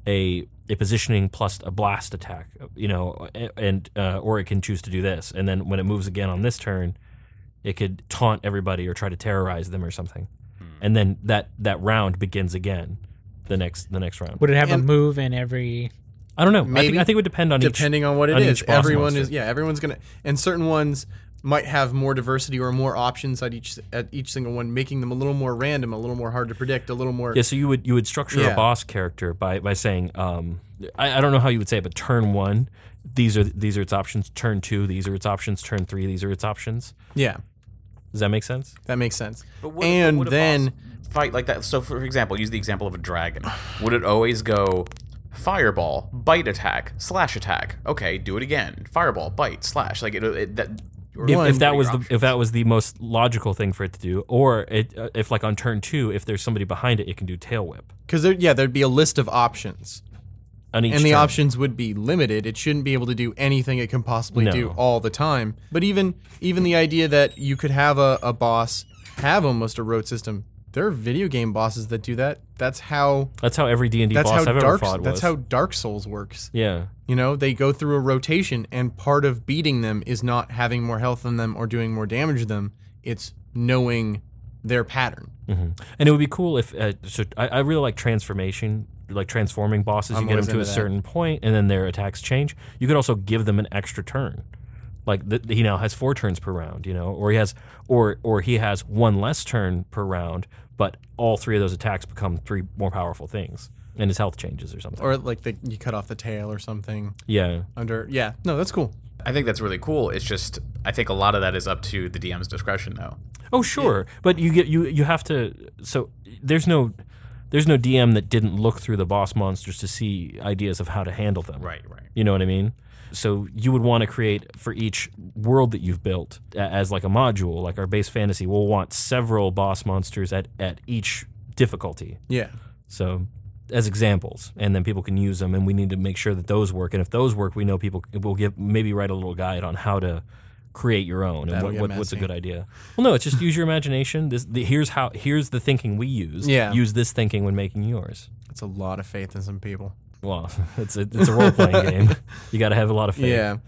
Speaker 5: a a positioning plus a blast attack. You know, and uh, or it can choose to do this. And then when it moves again on this turn, it could taunt everybody or try to terrorize them or something. And then that that round begins again. The next the next round.
Speaker 3: Would it have
Speaker 2: And-
Speaker 3: a move in every?
Speaker 5: I don't know. I
Speaker 2: Maybe,
Speaker 5: think I think it would depend on each.
Speaker 2: depending on what it
Speaker 5: on
Speaker 2: is.
Speaker 5: each boss
Speaker 2: Everyone
Speaker 5: monster.
Speaker 2: is yeah. Everyone's gonna and certain ones might have more diversity or more options at each at each single one, making them a little more random, a little more hard to predict, a little more.
Speaker 5: Yeah, so you would you would structure
Speaker 2: Yeah.
Speaker 5: a boss character by by saying, um, I, I don't know how you would say it, but turn one, these are these are its options. Turn two, these are its options. Turn three, these are its options.
Speaker 2: Yeah,
Speaker 5: Does that make sense?
Speaker 2: that makes sense.
Speaker 4: But what,
Speaker 2: and
Speaker 4: what would a
Speaker 2: then
Speaker 4: boss fight like that. So, for example, use the example of a dragon. Would it always go fireball, bite attack, slash attack? Okay, do it again. Fireball, bite, slash. Like it. it that, or
Speaker 5: If,
Speaker 4: what
Speaker 5: if that
Speaker 4: are
Speaker 5: was
Speaker 4: your
Speaker 5: the
Speaker 4: options?
Speaker 5: if that was the most logical thing for it to do, or it, uh, if like on turn two, if there's somebody behind it, it can do tail whip
Speaker 2: because there, yeah, there'd be a list of options,
Speaker 5: on each
Speaker 2: and the
Speaker 5: turn.
Speaker 2: options would be limited. It shouldn't be able to do anything it can possibly
Speaker 5: No.
Speaker 2: do all the time. But even even the idea that you could have a, a boss have almost a road system. There are video game bosses that do that. That's how
Speaker 5: That's how every D and D
Speaker 2: that's
Speaker 5: boss
Speaker 2: how
Speaker 5: I've ever
Speaker 2: Dark
Speaker 5: fought
Speaker 2: that's
Speaker 5: was.
Speaker 2: how Dark Souls works.
Speaker 5: yeah.
Speaker 2: You know, they go through a rotation, and part of beating them is not having more health than them or doing more damage to them. It's knowing their pattern.
Speaker 5: hmm And it would be cool if uh, so I, I really like transformation, like transforming bosses.
Speaker 2: I'm
Speaker 5: You get them
Speaker 2: always
Speaker 5: to a
Speaker 2: into that.
Speaker 5: certain point, and then their attacks change. You could also give them an extra turn, like th- he now has four turns per round. You know, or he has, or or he has one less turn per round, but all three of those attacks become three more powerful things, and his health changes or something.
Speaker 2: Or like they, you cut off the tail or something
Speaker 5: yeah,
Speaker 2: under. Yeah, no, that's cool.
Speaker 4: I think that's really cool. It's just I think a lot of that is up to the D M's discretion, though.
Speaker 5: Oh sure, but you get you you have to. So there's no there's no D M that didn't look through the boss monsters to see ideas of how to handle them.
Speaker 4: Right, right.
Speaker 5: You know what I mean? So you would want to create for each world that you've built a- as like a module, like our base fantasy. We'll want several boss monsters at at each difficulty.
Speaker 2: Yeah.
Speaker 5: So as examples, and then people can use them, and we need to make sure that those work. And if those work, we know people will give maybe write a little guide on how to create your own and
Speaker 2: That'll
Speaker 5: what,
Speaker 2: get
Speaker 5: what, what's a
Speaker 2: messy.
Speaker 5: good idea. Well, no, it's just use your imagination. This the, here's how here's the thinking we use.
Speaker 2: Yeah.
Speaker 5: Use this thinking when making yours.
Speaker 2: It's a lot of faith in some people.
Speaker 5: Well, it's a it's a role playing game. You got to have a lot of faith.
Speaker 2: Yeah.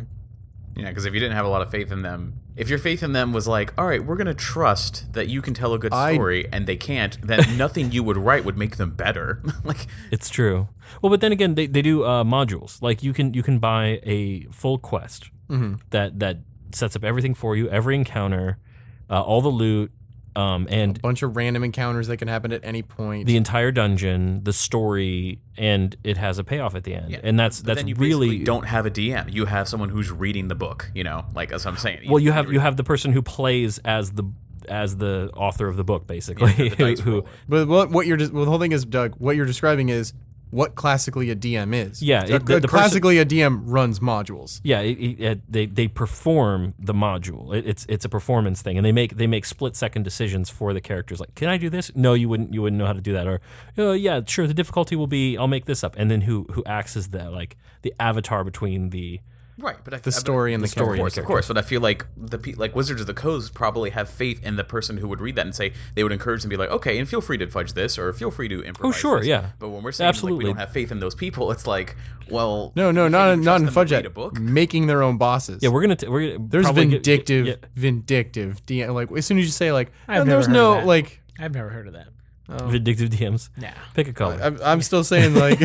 Speaker 4: Yeah, because if you didn't have a lot of faith in them, if your faith in them was like, all right, we're going to trust that you can tell a good
Speaker 2: I-
Speaker 4: story, and they can't, then nothing you would write would make them better. Like,
Speaker 5: It's true. Well, but then again, they, they do uh, modules. Like you can you can buy a full quest
Speaker 2: Mm-hmm.
Speaker 5: that that sets up everything for you, every encounter, uh, all the loot, um, and
Speaker 2: A bunch of random encounters that can happen at any point.
Speaker 5: the entire dungeon, the story, and it has a payoff at the end.
Speaker 4: Yeah.
Speaker 5: And that's
Speaker 4: But
Speaker 5: that's
Speaker 4: then you
Speaker 5: really
Speaker 4: basically don't have a D M. You have someone who's reading the book. You know, like as I'm saying.
Speaker 5: well. You have you have the person who plays as the as the author of the book, basically.
Speaker 4: Yeah, the dice
Speaker 5: who,
Speaker 4: roller.
Speaker 2: But what what you're well, the whole thing is, Doug, what you're describing is what classically a D M is.
Speaker 5: Yeah,
Speaker 2: So
Speaker 5: it- the- the person-
Speaker 2: classically a D M runs modules.
Speaker 5: Yeah, it, it, it- they they perform the module. It, it's it's a performance thing, and they make they make split second decisions for the characters. Like, can I do this? No, you wouldn't. You wouldn't know how to do that. Or, oh, yeah, sure. The difficulty will be I'll make this up. And then who who acts as the like the avatar between the
Speaker 4: Right, but I,
Speaker 2: The story and the
Speaker 5: story
Speaker 4: Of course,
Speaker 5: and the
Speaker 4: of course. But I feel like the pe- like Wizards of the Coast probably have faith in the person who would read that and say they would encourage them to be like, okay, and feel free to fudge this or feel free to improvise.
Speaker 5: Oh, sure,
Speaker 4: this.
Speaker 5: yeah.
Speaker 4: But when we're saying like,
Speaker 5: Absolutely.
Speaker 4: we don't have faith in those people, it's like, well,
Speaker 2: No, no,
Speaker 4: can
Speaker 2: not
Speaker 4: you
Speaker 2: in, not
Speaker 4: trust
Speaker 2: in
Speaker 4: them to
Speaker 2: Fudge
Speaker 4: read
Speaker 2: Yet.
Speaker 4: a book.
Speaker 2: Making their own bosses.
Speaker 5: yeah. We're gonna t- we're gonna
Speaker 2: There's
Speaker 5: probably get-
Speaker 2: vindictive,
Speaker 5: yeah.
Speaker 2: vindictive D M. Like as soon as you say like,
Speaker 3: I've
Speaker 2: and
Speaker 3: never
Speaker 2: there's
Speaker 3: heard
Speaker 2: no
Speaker 3: of that.
Speaker 2: like,
Speaker 3: I've never heard of that.
Speaker 5: vindictive D Ms.
Speaker 3: Nah.
Speaker 5: Pick a color.
Speaker 2: I'm, I'm still saying like,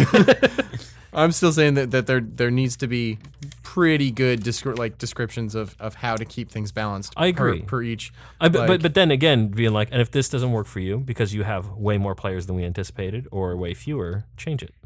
Speaker 2: I'm still saying that, that there there needs to be pretty good descri- like descriptions of, of how to keep things balanced.
Speaker 5: I
Speaker 2: per-
Speaker 5: agree.
Speaker 2: per, each.
Speaker 5: I, but,
Speaker 2: like-
Speaker 5: but but then again, being like, and if this doesn't work for you because you have way more players than we anticipated or way fewer, change it.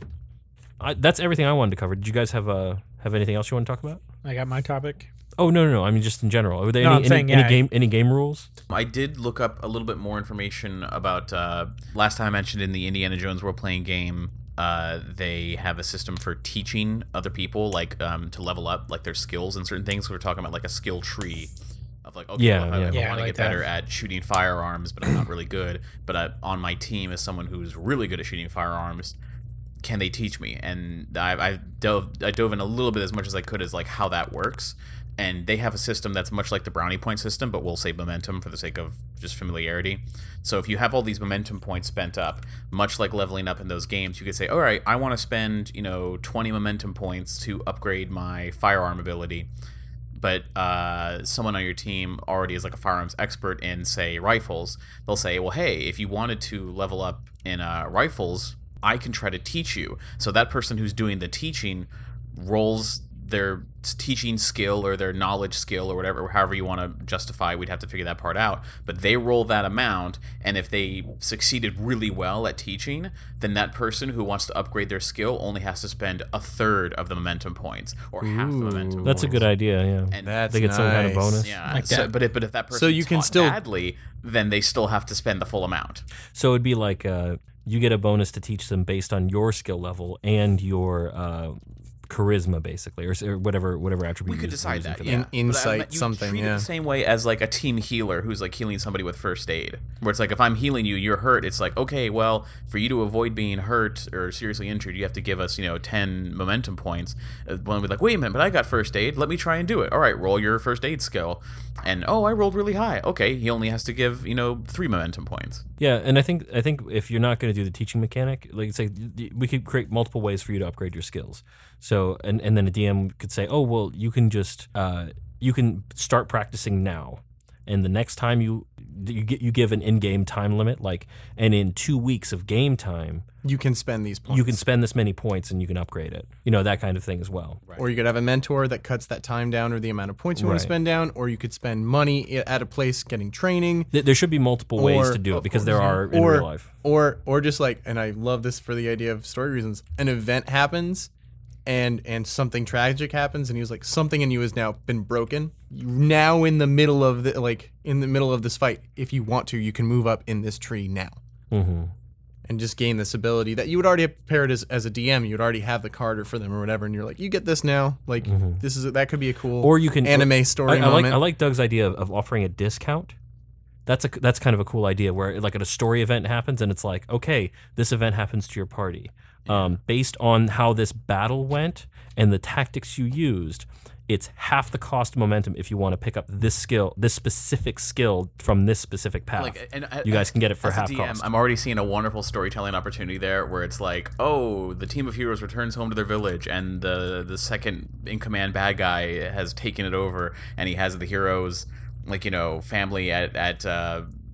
Speaker 5: I, that's everything I wanted to cover. Did you guys have uh, have anything else you want to talk about?
Speaker 3: I got my topic.
Speaker 5: Oh no no no! I mean just in general. Are there
Speaker 3: No,
Speaker 5: any,
Speaker 3: I'm
Speaker 5: any,
Speaker 3: saying,
Speaker 5: any
Speaker 3: yeah, I-
Speaker 5: game any game rules?
Speaker 4: I did look up a little bit more information about uh, last time I mentioned in the Indiana Jones role playing game. Uh, they have a system for teaching other people, like um, to level up, like their skills and certain things. So we're talking about like a skill tree of like, okay,
Speaker 5: Yeah,
Speaker 4: well, if
Speaker 5: yeah.
Speaker 4: I, if
Speaker 3: Yeah,
Speaker 4: I want
Speaker 3: I
Speaker 4: to
Speaker 3: like
Speaker 4: get better
Speaker 3: that.
Speaker 4: at shooting firearms, but I'm not really good, but I, on my team is someone who's really good at shooting firearms. Can they teach me? And I, I dove I dove in a little bit as much as I could as like how that works. And they have a system that's much like the brownie point system, but we'll say momentum for the sake of just familiarity. So if you have all these momentum points spent up, much like leveling up in those games, you could say, all right, I want to spend, you know, twenty momentum points to upgrade my firearm ability. But uh, someone on your team already is like a firearms expert in, say, rifles. They'll say, well, hey, if you wanted to level up in uh, rifles, I can try to teach you. So that person who's doing the teaching rolls their teaching skill or their knowledge skill or whatever, however you want to justify, we'd have to figure that part out. But they roll that amount, and if they succeeded really well at teaching, then that person who wants to upgrade their skill only has to spend a third of the momentum points or half the momentum
Speaker 5: That's a
Speaker 4: points.
Speaker 5: good idea. Yeah,
Speaker 4: And
Speaker 2: That's
Speaker 5: they get some kind of
Speaker 2: nice.
Speaker 5: bonus.
Speaker 4: yeah,
Speaker 3: Like
Speaker 4: so,
Speaker 3: that.
Speaker 4: but if but if that person
Speaker 2: So you can
Speaker 4: taught
Speaker 2: still-
Speaker 4: badly, then they still have to spend the full amount.
Speaker 5: So it'd be like uh, you get a bonus to teach them based on your skill level and your uh, charisma, basically, or, or whatever whatever attribute
Speaker 4: We could
Speaker 5: you're
Speaker 4: decide
Speaker 5: using
Speaker 4: that,
Speaker 5: for
Speaker 4: yeah.
Speaker 2: In-
Speaker 4: But I
Speaker 2: insight
Speaker 4: meant you
Speaker 2: something,
Speaker 4: treat it
Speaker 2: yeah.
Speaker 4: the same way as like a team healer who's like healing somebody with first aid, where it's like if I'm healing you, you're hurt. It's like, okay, well, for you to avoid being hurt or seriously injured, you have to give us, you know, ten momentum points. Uh, One would be like, wait a minute, but I got first aid. Let me try and do it. All right, roll your first aid skill, and oh, I rolled really high. Okay, he only has to give, you know, three momentum points.
Speaker 5: Yeah, and I think I think if you're not going to do the teaching mechanic, like say we could create multiple ways for you to upgrade your skills. So and and then a D M could say, oh well, you can just uh, you can start practicing now, and the next time you you get you give an in-game time limit, like, and in two weeks of game time,
Speaker 2: You can spend these points.
Speaker 5: you can spend this many points and you can upgrade it. You know, that kind of thing as well.
Speaker 2: Or you could have a mentor that cuts that time down or the amount of points you want
Speaker 5: Right.
Speaker 2: to spend down, or you could spend money i- at a place getting training.
Speaker 5: Th- There should be multiple ways
Speaker 2: Or-
Speaker 5: to do it
Speaker 2: of
Speaker 5: because
Speaker 2: course,
Speaker 5: there
Speaker 2: yeah.
Speaker 5: are in
Speaker 2: or,
Speaker 5: real life.
Speaker 2: Or or just like, and I love this for the idea of story reasons, an event happens and and something tragic happens and he was like, something in you has now been broken. You- Now in the middle of the like in the middle of this fight, if you want to, you can move up in this tree now.
Speaker 5: hmm
Speaker 2: And just gain this ability that you would already have prepared as, as a D M. You would already have the card for them or whatever, and you're like, you get this now. Like this is that could be a cool
Speaker 5: Or you can
Speaker 2: anime story
Speaker 5: I, I like
Speaker 2: moment.
Speaker 5: I like Doug's idea of, of offering a discount. That's a that's kind of a cool idea where like a story event happens and it's like, okay, this event happens to your party. Um, based on how this battle went and the tactics you used, it's half the cost of momentum if you want to pick up this skill, this specific skill from this specific path.
Speaker 4: Like, and I-
Speaker 5: you guys can get it for
Speaker 4: as
Speaker 5: half
Speaker 4: a D M,
Speaker 5: cost.
Speaker 4: I'm already seeing a wonderful storytelling opportunity there, where it's like, oh, the team of heroes returns home to their village, and the the second in command bad guy has taken it over, and he has the heroes, like, you know, family at at uh,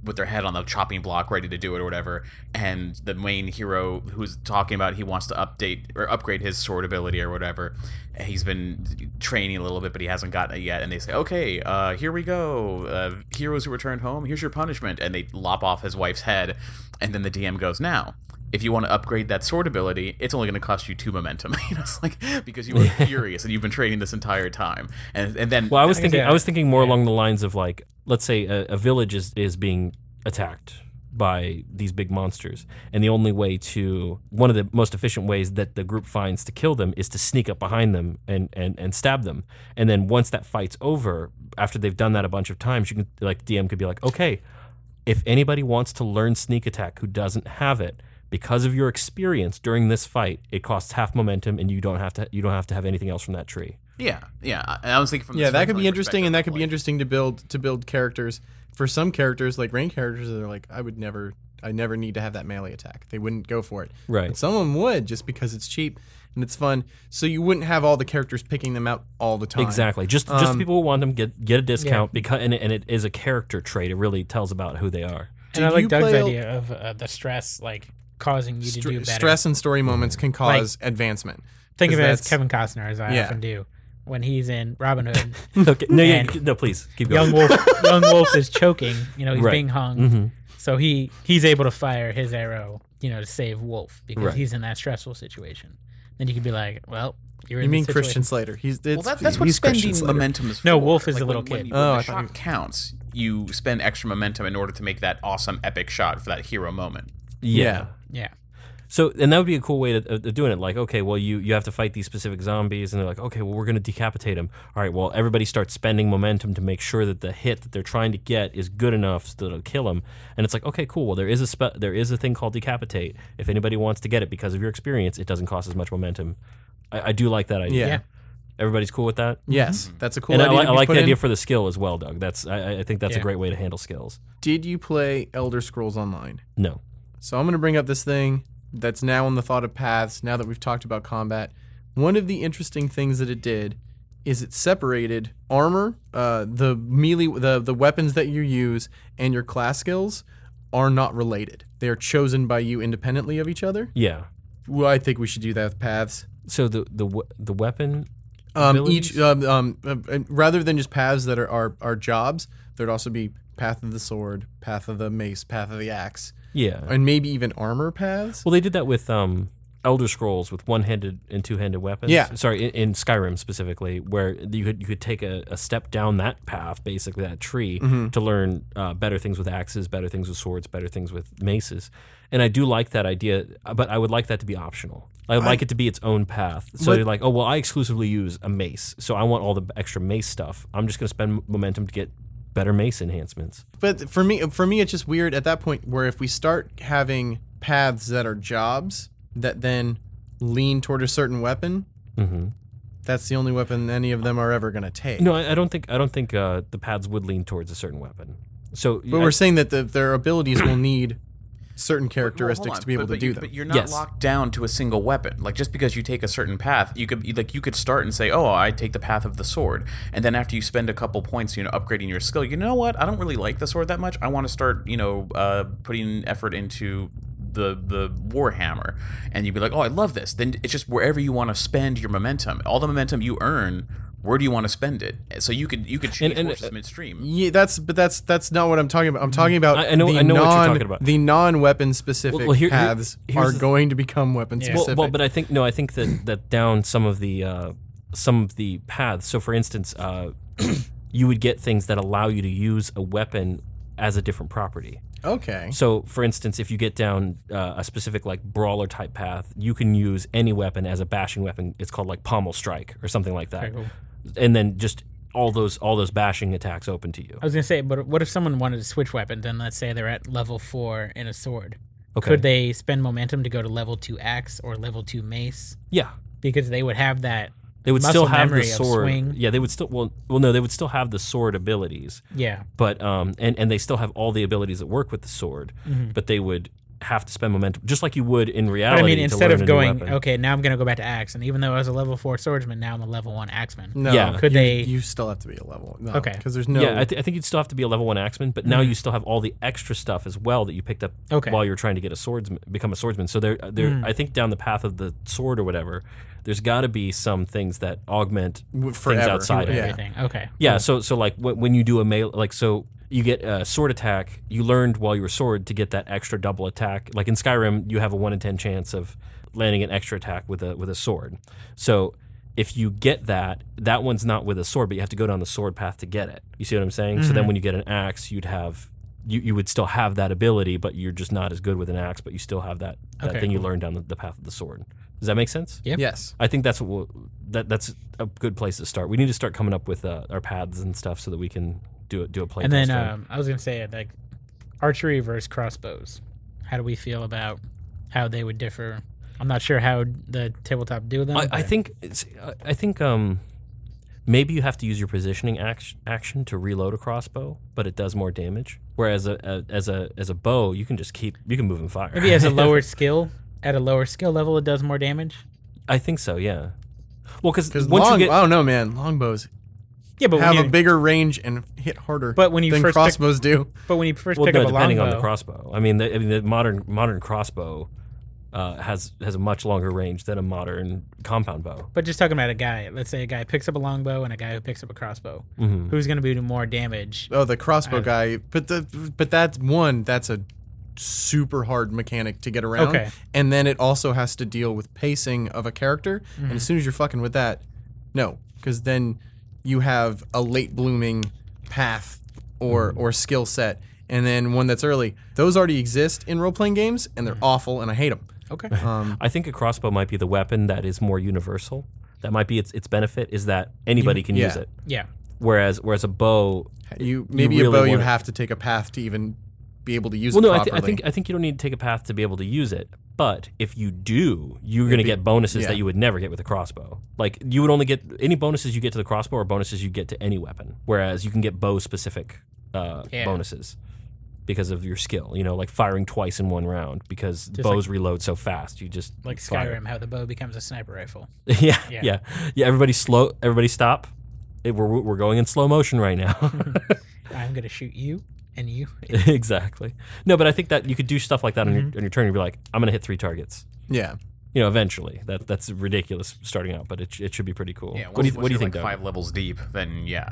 Speaker 4: with their head on the chopping block, ready to do it or whatever. And the main hero who's talking about he wants to update or upgrade his sword ability or whatever. He's been training a little bit, but he hasn't gotten it yet. And they say, "Okay, uh, here we go. Uh, heroes who returned home. Here's your punishment." And they lop off his wife's head. And then the D M goes, "Now, if you want to upgrade that sword ability, it's only going to cost you two momentum." You know, it's like because you were furious and you've been training this entire time, and and then
Speaker 5: Well, I was
Speaker 3: I
Speaker 5: thinking
Speaker 3: guess,
Speaker 5: I was thinking more
Speaker 3: yeah.
Speaker 5: along the lines of like, let's say a, a village is, is being attacked by these big monsters, and the only way to one of the most efficient ways that the group finds to kill them is to sneak up behind them and, and, and stab them. And then once that fight's over, after they've done that a bunch of times, you can like D M could be like, okay, if anybody wants to learn sneak attack who doesn't have it, because of your experience during this fight, it costs half momentum, and you don't have to you don't have to have anything else from that tree.
Speaker 4: yeah, yeah. And I was thinking from the
Speaker 2: Yeah, that could
Speaker 4: storytelling
Speaker 2: be interesting, and that could be
Speaker 4: perspective,
Speaker 2: interesting to build to build characters. For some characters, like rain characters, they're like, I would never, I never need to have that melee attack. They wouldn't go for it.
Speaker 5: Right.
Speaker 2: But some of them would, just because it's cheap and it's fun. So you wouldn't have all the characters picking them out all the time.
Speaker 5: Exactly. Just just
Speaker 2: Um,
Speaker 5: the people who want them get get a discount because and it, and it is a character trait. It really tells about who they are.
Speaker 3: And I
Speaker 2: Did
Speaker 3: like
Speaker 2: you
Speaker 3: Doug's
Speaker 2: play-
Speaker 3: idea of uh, the stress, like causing you to do
Speaker 2: Stre-
Speaker 3: better.
Speaker 2: stress and story moments can cause advancement.
Speaker 3: Think of
Speaker 2: 'cause
Speaker 3: it as
Speaker 2: that's-
Speaker 3: Kevin Costner, as I
Speaker 2: Yeah.
Speaker 3: often do, when he's in Robin Hood.
Speaker 5: Okay. No, yeah,
Speaker 3: And
Speaker 5: no, please keep going.
Speaker 3: Young Wolf, Young Wolf is choking. You know, he's
Speaker 5: Right.
Speaker 3: being hung,
Speaker 5: Mhm.
Speaker 3: so he he's able to fire his arrow, you know, to save Wolf because
Speaker 5: Right.
Speaker 3: he's in that stressful situation. Then you could be like, well, you're
Speaker 2: You
Speaker 3: in
Speaker 2: mean
Speaker 3: this
Speaker 2: Christian
Speaker 3: situation.
Speaker 2: Slater? He's it's,
Speaker 4: Well, that, that's what
Speaker 2: he's Christian
Speaker 4: spending
Speaker 2: Slater.
Speaker 4: momentum is for.
Speaker 3: No, Wolf is
Speaker 4: like
Speaker 3: a little
Speaker 4: when, when,
Speaker 3: kid.
Speaker 4: you- when
Speaker 2: Oh, I
Speaker 4: the
Speaker 2: thought
Speaker 4: shot counts, you spend extra momentum in order to make that awesome epic shot for that hero moment.
Speaker 5: Yeah.
Speaker 2: Yeah.
Speaker 3: Yeah.
Speaker 5: So, and that would be a cool way of, of doing it. Like, okay, well, you, you have to fight these specific zombies, and they're like, okay, well, we're going to decapitate them. All right, well, everybody starts spending momentum to make sure that the hit that they're trying to get is good enough so that it'll kill them. And it's like, okay, cool. Well, there is a spe- there is a thing called decapitate. If anybody wants to get it because of your experience, it doesn't cost as much momentum. I, I do like that idea.
Speaker 2: Yeah.
Speaker 3: Yeah.
Speaker 5: Everybody's cool with that.
Speaker 2: Yes, that's a cool
Speaker 5: and I,
Speaker 2: idea.
Speaker 5: li-
Speaker 2: to
Speaker 5: I
Speaker 2: be
Speaker 5: like
Speaker 2: put
Speaker 5: the
Speaker 2: in.
Speaker 5: idea for the skill as well, Doug. That's I, I think that's a
Speaker 3: Yeah.
Speaker 5: great way to handle skills.
Speaker 2: Did you play Elder Scrolls Online?
Speaker 5: No.
Speaker 2: So I'm going to bring up this thing that's now on the thought of paths, now that we've talked about combat. One of the interesting things that it did is it separated armor, uh, the melee, the, the weapons that you use, and your class skills are not related. They are chosen by you independently of each other.
Speaker 5: Yeah.
Speaker 2: Well, I think we should do that with paths.
Speaker 5: So the the we- the weapon.
Speaker 2: Um,
Speaker 5: abilities?
Speaker 2: each um, um, uh, rather than just paths that are, are, are jobs, there'd also be path of the sword, path of the mace, path of the axe,
Speaker 5: Yeah.
Speaker 2: and maybe even armor paths.
Speaker 5: Well, they did that with um, Elder Scrolls with one-handed and two-handed weapons.
Speaker 2: Yeah.
Speaker 5: Sorry, in, in Skyrim specifically, where you could you could take a, a step down that path, basically that tree,
Speaker 2: Mm-hmm.
Speaker 5: to learn uh, better things with axes, better things with swords, better things with maces. And I do like that idea, but I would like that to be optional. I would like it to be its own path. So
Speaker 2: But-
Speaker 5: you're like, oh well, I exclusively use a mace, so I want all the extra mace stuff. I'm just going to spend momentum to get better mace enhancements.
Speaker 2: But for me, for me, it's just weird at that point where if we start having paths that are jobs that then lean toward a certain weapon,
Speaker 5: Mm-hmm.
Speaker 2: that's the only weapon any of them are ever going to take.
Speaker 5: No, I, I don't think I don't think uh, the paths would lean towards a certain weapon. So,
Speaker 2: But
Speaker 5: I-
Speaker 2: we're saying that the, their abilities will need certain
Speaker 4: Well,
Speaker 2: characteristics
Speaker 4: hold on,
Speaker 2: to be able
Speaker 4: but,
Speaker 2: to
Speaker 4: but
Speaker 2: do
Speaker 4: you,
Speaker 2: them.
Speaker 4: But you're not
Speaker 5: Yes.
Speaker 4: locked down to a single weapon. Like just because you take a certain path, you could like you could start and say, "Oh, I take the path of the sword," and then after you spend a couple points, you know, upgrading your skill, you know what? I don't really like the sword that much. I want to start, you know, uh, putting effort into the the Warhammer, and you'd be like, "Oh, I love this." Then it's just wherever you want to spend your momentum. All the momentum you earn, where do you want to spend it? So you could you could change
Speaker 5: And- and,
Speaker 4: horses
Speaker 5: uh,
Speaker 4: midstream.
Speaker 2: Yeah, that's but that's that's not what I'm talking about. I'm talking about
Speaker 5: I- I know-
Speaker 2: the
Speaker 5: I know
Speaker 2: non
Speaker 5: what you're talking about.
Speaker 2: the non-weapon specific
Speaker 5: Well- well, here- here-
Speaker 2: paths
Speaker 5: here's
Speaker 2: are
Speaker 5: the-
Speaker 2: going to become weapon
Speaker 3: Yeah.
Speaker 5: Well,
Speaker 2: specific.
Speaker 5: well, but I think no, I think that that down some of the uh, some of the paths. So, for instance, uh, you would get things that allow you to use a weapon as a different property.
Speaker 2: okay.
Speaker 5: So, for instance, if you get down uh, a specific like brawler type path, you can use any weapon as a bashing weapon. It's called like pommel strike or something like that,
Speaker 3: Very cool.
Speaker 5: and then just all those all those bashing attacks open to you.
Speaker 3: I was gonna say, but what if someone wanted to switch weapons and let's say they're at level four in a sword?
Speaker 5: Okay.
Speaker 3: Could they spend momentum to go to level two axe or level two mace?
Speaker 5: Yeah.
Speaker 3: Because they would have that.
Speaker 5: They would
Speaker 3: muscle
Speaker 5: still have the
Speaker 3: memory of
Speaker 5: sword.
Speaker 3: swing.
Speaker 5: Yeah, they would still well, well, no, they would still have the sword abilities.
Speaker 3: Yeah.
Speaker 5: But um, and and they still have all the abilities that work with the sword,
Speaker 3: Mm-hmm.
Speaker 5: but they would have to spend momentum, just like you would in
Speaker 3: But
Speaker 5: reality.
Speaker 3: I mean,
Speaker 5: to
Speaker 3: instead
Speaker 5: learn
Speaker 3: of
Speaker 5: a new
Speaker 3: going,
Speaker 5: weapon.
Speaker 3: okay, now I'm going to go back to axe, and even though I was a level four swordsman, now I'm a level one axeman.
Speaker 2: No,
Speaker 5: Yeah.
Speaker 3: Could
Speaker 2: you,
Speaker 3: they-
Speaker 2: You still have to be a level. No,
Speaker 3: Okay.
Speaker 2: because there's no.
Speaker 5: Yeah, I, th- I think you'd still have to be a level one axeman, but now you still have all the extra stuff as well that you picked up
Speaker 3: Okay.
Speaker 5: while you were trying to get a swordsman, become a swordsman. So there, there, I think down the path of the sword or whatever, there's got to be some things that augment
Speaker 2: W-
Speaker 5: things
Speaker 2: forever.
Speaker 5: outside of
Speaker 2: Yeah.
Speaker 5: it.
Speaker 3: Everything. Okay.
Speaker 5: Yeah, so so like wh- when you do a melee, like so you get a sword attack. You learned while you were sword to get that extra double attack. Like in Skyrim, you have a one in ten chance of landing an extra attack with a with a sword. So if you get that, that one's not with a sword, but you have to go down the sword path to get it. You see what I'm saying? So then when you get an axe, you'd have you, you would still have that ability, but you're just not as good with an axe. But you still have that, that
Speaker 3: Okay,
Speaker 5: thing you
Speaker 3: cool.
Speaker 5: learned down the, the path of the sword. Does that make sense?
Speaker 3: Yep.
Speaker 2: Yes.
Speaker 5: I think that's what we'll, that that's a good place to start. We need to start coming up with uh, our paths and stuff so that we can do it do a play
Speaker 3: And then
Speaker 5: test on.
Speaker 3: um, I was going to say, like, archery versus crossbows. How do we feel about how they would differ? I'm not sure how the tabletop do them.
Speaker 5: I, I
Speaker 3: but-
Speaker 5: think it's, I think um maybe you have to use your positioning action, action to reload a crossbow, but it does more damage. Whereas a, a as a as a bow, you can just keep you can move and fire.
Speaker 3: maybe as a lower skill, at a lower skill level, it does more damage.
Speaker 5: I think so. Yeah. Well, because
Speaker 2: Because
Speaker 5: once
Speaker 2: long,
Speaker 5: you get
Speaker 2: I don't know, man. Longbows
Speaker 3: Yeah, but when
Speaker 2: have
Speaker 3: you
Speaker 2: a bigger range and hit harder.
Speaker 3: But when you
Speaker 2: than
Speaker 3: first pick-
Speaker 2: crossbows do.
Speaker 3: but when you first
Speaker 5: well,
Speaker 3: pick
Speaker 5: no,
Speaker 3: up a
Speaker 5: depending on
Speaker 3: longbow,
Speaker 5: the crossbow. I mean, the, I mean, the modern modern crossbow uh, has has a much longer range than a modern compound bow.
Speaker 3: but just talking about a guy. Let's say a guy picks up a longbow and a guy who picks up a crossbow.
Speaker 5: Mm-hmm.
Speaker 3: Who's going to be doing more damage?
Speaker 2: Oh, the crossbow
Speaker 3: I-
Speaker 2: guy. But the but that's one. That's a super hard mechanic to get around.
Speaker 3: Okay.
Speaker 2: And then it also has to deal with pacing of a character. And as soon as you're fucking with that, no, because then you have a late blooming path or or skill set, and then one that's early. Those already exist in role playing games, and they're awful, and I hate them.
Speaker 3: Okay.
Speaker 2: Um,
Speaker 5: I think a crossbow might be the weapon that is more universal. That might be its its benefit is that anybody can
Speaker 2: yeah.
Speaker 5: use it.
Speaker 3: Yeah.
Speaker 5: Whereas whereas a bow,
Speaker 2: you maybe
Speaker 5: really
Speaker 2: a bow you
Speaker 5: wanna-
Speaker 2: have to take a path to even be able to use
Speaker 5: well,
Speaker 2: it
Speaker 5: no, I,
Speaker 2: properly.
Speaker 5: th- I think I think you don't need to take a path to be able to use it. But if you do, you're going to
Speaker 2: be-
Speaker 5: get bonuses
Speaker 2: yeah.
Speaker 5: that you would never get with a crossbow. Like you would only get any bonuses you get to the crossbow or bonuses you get to any weapon. Whereas you can get bow specific uh,
Speaker 3: Yeah.
Speaker 5: bonuses because of your skill. You know, like firing twice in one round because
Speaker 3: Just
Speaker 5: bows reload so fast. You just
Speaker 3: Like
Speaker 5: fire.
Speaker 3: Skyrim, how the bow becomes a sniper rifle.
Speaker 5: yeah,
Speaker 3: Yeah.
Speaker 5: yeah, yeah, Everybody slow. Everybody stop. It, we're we're going in slow motion right now.
Speaker 3: I'm going to shoot you and you.
Speaker 5: Exactly. No, but I think that you could do stuff like that on,
Speaker 3: Mm-hmm.
Speaker 5: your, on your turn. You'd be like, I'm going to hit three targets.
Speaker 2: yeah.
Speaker 5: You know, eventually. That that's ridiculous starting out, but it, it should be pretty cool.
Speaker 4: Yeah,
Speaker 5: what do you,
Speaker 4: once-
Speaker 5: what do you
Speaker 4: once
Speaker 5: think,
Speaker 4: you're
Speaker 5: Doug?
Speaker 4: like five levels deep, then yeah,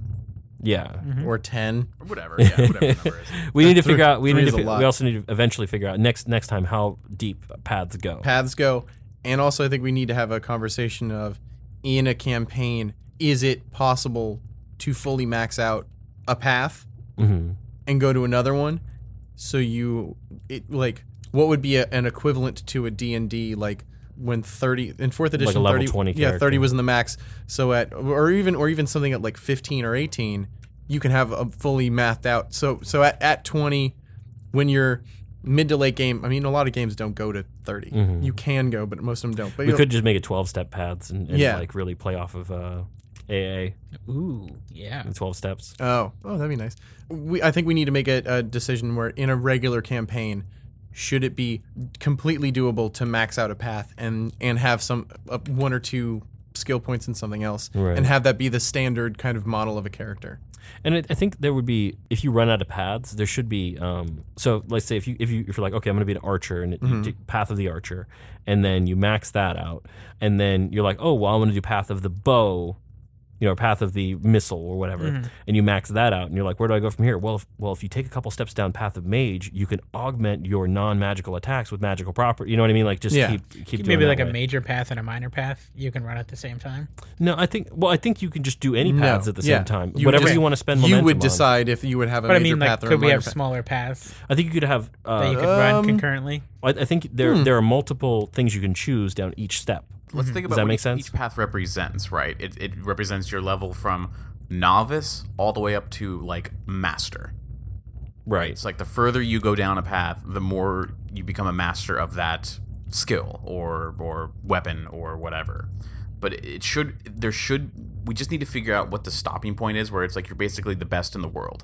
Speaker 5: Yeah.
Speaker 2: Or ten.
Speaker 4: or whatever. Yeah, whatever the number is.
Speaker 5: We need to
Speaker 2: Three-
Speaker 5: figure out. We
Speaker 2: three
Speaker 5: need
Speaker 2: is
Speaker 5: to.
Speaker 2: a
Speaker 5: Fi-
Speaker 2: lot.
Speaker 5: we also need to eventually figure out next next time how deep paths go.
Speaker 2: Paths go. And also, I think we need to have a conversation of, in a campaign, is it possible to fully max out a path
Speaker 5: hmm
Speaker 2: and go to another one? So you, it like, what would be a, an equivalent to a D and D, like when thirty in fourth edition,
Speaker 5: a level
Speaker 2: thirty,
Speaker 5: twenty
Speaker 2: yeah,
Speaker 5: character.
Speaker 2: thirty was in the max. So at or even or even something at like fifteen or eighteen, you can have a fully mathed out. So so at, at twenty, when you're mid to late game, I mean, a lot of games don't go to thirty.
Speaker 5: Mhm.
Speaker 2: You can go, but most of them don't. But
Speaker 5: We
Speaker 2: you'll-
Speaker 5: could just make it twelve step paths and, and
Speaker 2: Yeah.
Speaker 5: like really play off of uh, A A
Speaker 3: Ooh, yeah.
Speaker 5: and twelve steps.
Speaker 2: Oh, oh, that'd be nice. We, I think we need to make a, a decision where, in a regular campaign, should it be completely doable to max out a path and and have some uh, one or two skill points in something else,
Speaker 5: Right.
Speaker 2: and have that be the standard kind of model of a character.
Speaker 5: And it, I think there would be, if you run out of paths, there should be. Um, so let's say if you if you if you're like, okay, I'm going to be an archer, and it, you do path of the archer, and then you max that out, and then you're like, oh, well, I'm going to do path of the bow, you know, path of the missile or whatever, and you max that out, and you're like, where do I go from here? Well, if, well, if you take a couple steps down path of mage, you can augment your non-magical attacks with magical property. You know what I mean? Like just
Speaker 2: Yeah.
Speaker 5: keep keep doing
Speaker 3: Maybe
Speaker 5: that
Speaker 3: like a
Speaker 5: way.
Speaker 3: major path and a minor path you can run at the same time.
Speaker 5: No, I think. Well, I think you can just do any
Speaker 2: No,
Speaker 5: paths at the
Speaker 2: yeah.
Speaker 5: same time.
Speaker 2: You
Speaker 5: Whatever
Speaker 2: just-
Speaker 5: you want to spend
Speaker 2: You
Speaker 5: momentum
Speaker 2: would
Speaker 5: on.
Speaker 2: decide if you would have a
Speaker 3: But I
Speaker 2: major
Speaker 3: mean, like,
Speaker 2: path or a
Speaker 3: could we
Speaker 2: minor
Speaker 3: have
Speaker 2: path.
Speaker 3: smaller paths
Speaker 5: I think you could have. Uh,
Speaker 3: that you could run
Speaker 2: um,
Speaker 3: concurrently?
Speaker 5: I, I think there there are multiple things you can choose down each step.
Speaker 4: Let's think about
Speaker 5: that
Speaker 4: what
Speaker 5: make
Speaker 4: each,
Speaker 5: sense?
Speaker 4: each path represents, right? It, it represents your level from novice all the way up to like master.
Speaker 5: Right.
Speaker 4: It's like the further you go down a path, the more you become a master of that skill or or weapon or whatever. But it should there should we just need to figure out what the stopping point is where it's like you're basically the best in the world.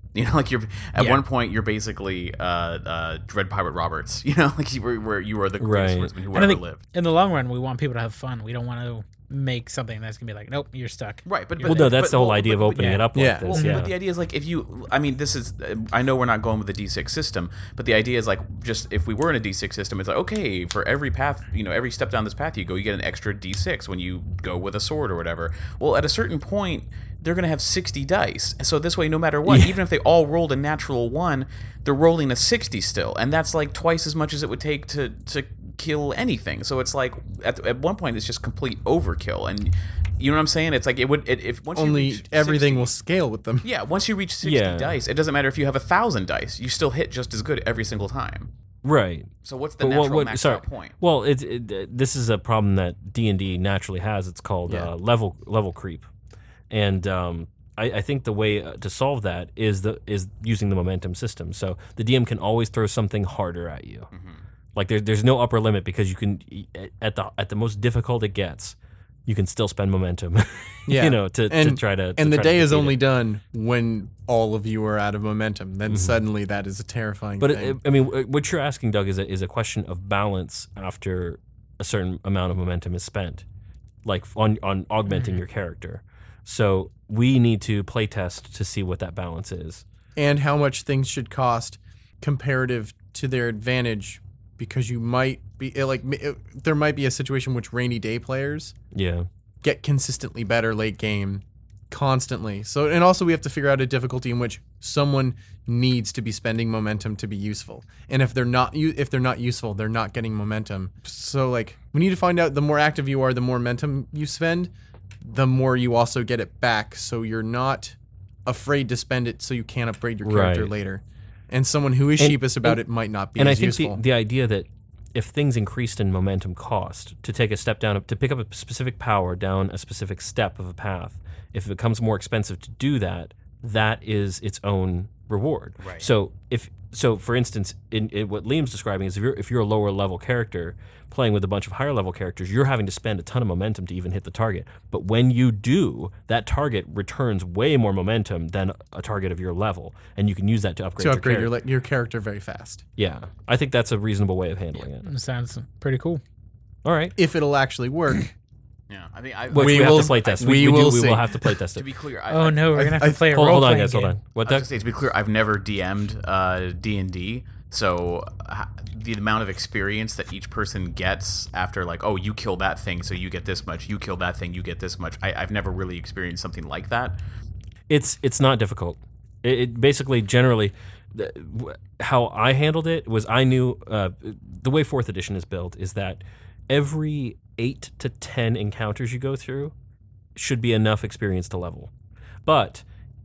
Speaker 4: You know, like you're at
Speaker 3: Yeah.
Speaker 4: one point you're basically uh, uh, Dread Pirate Roberts. You know, like you were where you were the greatest
Speaker 5: Right.
Speaker 4: swordsman who
Speaker 3: And I
Speaker 4: ever
Speaker 3: think
Speaker 4: lived.
Speaker 3: in the long run, we want people to have fun. We don't want to make something that's gonna be like, nope, you're stuck.
Speaker 4: Right, but,
Speaker 5: Well,
Speaker 4: but
Speaker 5: no, that's
Speaker 4: but-
Speaker 5: the whole
Speaker 4: well,
Speaker 5: idea of
Speaker 4: but-
Speaker 5: opening
Speaker 3: yeah.
Speaker 5: it up
Speaker 2: Yeah.
Speaker 5: like this.
Speaker 4: Well,
Speaker 5: yeah.
Speaker 4: but the idea is like if you, I mean, this is, I know we're not going with a D six system, but the idea is like just if we were in a D six system, it's like okay, for every path, you know, every step down this path you go, you get an extra D six when you go with a sword or whatever. Well, at a certain point, they're going to have sixty dice, so this way, no matter what,
Speaker 5: Yeah.
Speaker 4: even if they all rolled a natural one, they're rolling a sixty still, and that's like twice as much as it would take to to kill anything. So it's like at, at one point, it's just complete overkill, and you know what I'm saying? It's like it would it, if once you
Speaker 2: Only
Speaker 4: reach
Speaker 2: everything
Speaker 4: sixty
Speaker 2: will scale with them.
Speaker 4: yeah, once you reach sixty
Speaker 5: Yeah.
Speaker 4: dice, it doesn't matter if you have a thousand dice. You still hit just as good every single time.
Speaker 5: Right.
Speaker 4: So what's the
Speaker 5: But
Speaker 4: natural
Speaker 5: what- what-
Speaker 4: max
Speaker 5: sorry.
Speaker 4: out point?
Speaker 5: Well, it, it, this is a problem that D and D naturally has. It's called
Speaker 2: Yeah.
Speaker 5: uh, level level creep, and um, I, I think the way uh, to solve that is the is using the momentum system. So the D M can always throw something harder at you.
Speaker 4: Mm-hmm.
Speaker 5: Like there, there's no upper limit because you can at the at the most difficult it gets, you can still spend momentum.
Speaker 2: Yeah.
Speaker 5: you know, to,
Speaker 2: and,
Speaker 5: to try to. to
Speaker 2: And the
Speaker 5: try to
Speaker 2: day is
Speaker 5: defeat
Speaker 2: only
Speaker 5: it.
Speaker 2: done when all of you are out of momentum. Then suddenly that is a terrifying
Speaker 5: But
Speaker 2: thing.
Speaker 5: it, I mean, what you're asking, Doug, is a, is a question of balance after a certain amount of momentum is spent, like on on augmenting your character. So we need to play test to see what that balance is.
Speaker 2: and how much things should cost comparative to their advantage, because you might be it, like it, there might be a situation in which rainy day players
Speaker 5: Yeah.
Speaker 2: get consistently better late game constantly. So and also we have to figure out a difficulty in which someone needs to be spending momentum to be useful. And if they're not u- if they're not useful, they're not getting momentum. So like we need to find out the more active you are, the more momentum you spend, the more you also get it back, so you're not afraid to spend it so you can't upgrade your character
Speaker 5: Right.
Speaker 2: later. And someone who is
Speaker 5: And-
Speaker 2: sheepish about
Speaker 5: and-
Speaker 2: it might not be
Speaker 5: And I
Speaker 2: as
Speaker 5: think
Speaker 2: useful.
Speaker 5: the, the idea that if things increased in momentum cost, to take a step down, to pick up a specific power down a specific step of a path, if it becomes more expensive to do that, that is its own reward.
Speaker 4: Right.
Speaker 5: So if so, for instance, in, in what Liam's describing is if you're if you're a lower level character playing with a bunch of higher level characters, you're having to spend a ton of momentum to even hit the target. But when you do, that target returns way more momentum than a target of your level, and you can use that to upgrade
Speaker 2: to upgrade
Speaker 5: your
Speaker 2: your
Speaker 5: character.
Speaker 2: le- your character very fast.
Speaker 5: Yeah, I think that's a reasonable way of handling it.
Speaker 3: It sounds pretty cool.
Speaker 5: All right.
Speaker 2: If it'll actually work.
Speaker 4: Yeah, I mean, I,
Speaker 5: Which
Speaker 2: We
Speaker 5: we, have
Speaker 2: will-
Speaker 5: to play test.
Speaker 2: we
Speaker 5: we, we,
Speaker 2: will
Speaker 5: do, we
Speaker 2: see.
Speaker 5: will have to play test
Speaker 4: to
Speaker 5: it.
Speaker 4: be clear, I,
Speaker 3: Oh
Speaker 4: I,
Speaker 3: no, we're
Speaker 2: I-
Speaker 3: gonna have
Speaker 2: I-
Speaker 3: to play a
Speaker 5: Hold,
Speaker 3: role
Speaker 5: hold on,
Speaker 3: playing
Speaker 5: guys. Hold
Speaker 3: game.
Speaker 5: on. What,
Speaker 4: I was
Speaker 5: Doug?
Speaker 4: gonna say, to be clear, I've never D M'd uh, D and D, so uh, the amount of experience that each person gets after, like, oh, you kill that thing, so you get this much. You kill that thing, you get this much. I, I've never really experienced something like that.
Speaker 5: It's it's not difficult. It, it basically generally the, w- how I handled it was I knew uh, the way fourth edition is built is that every eight to ten encounters you go through should be enough experience to level, but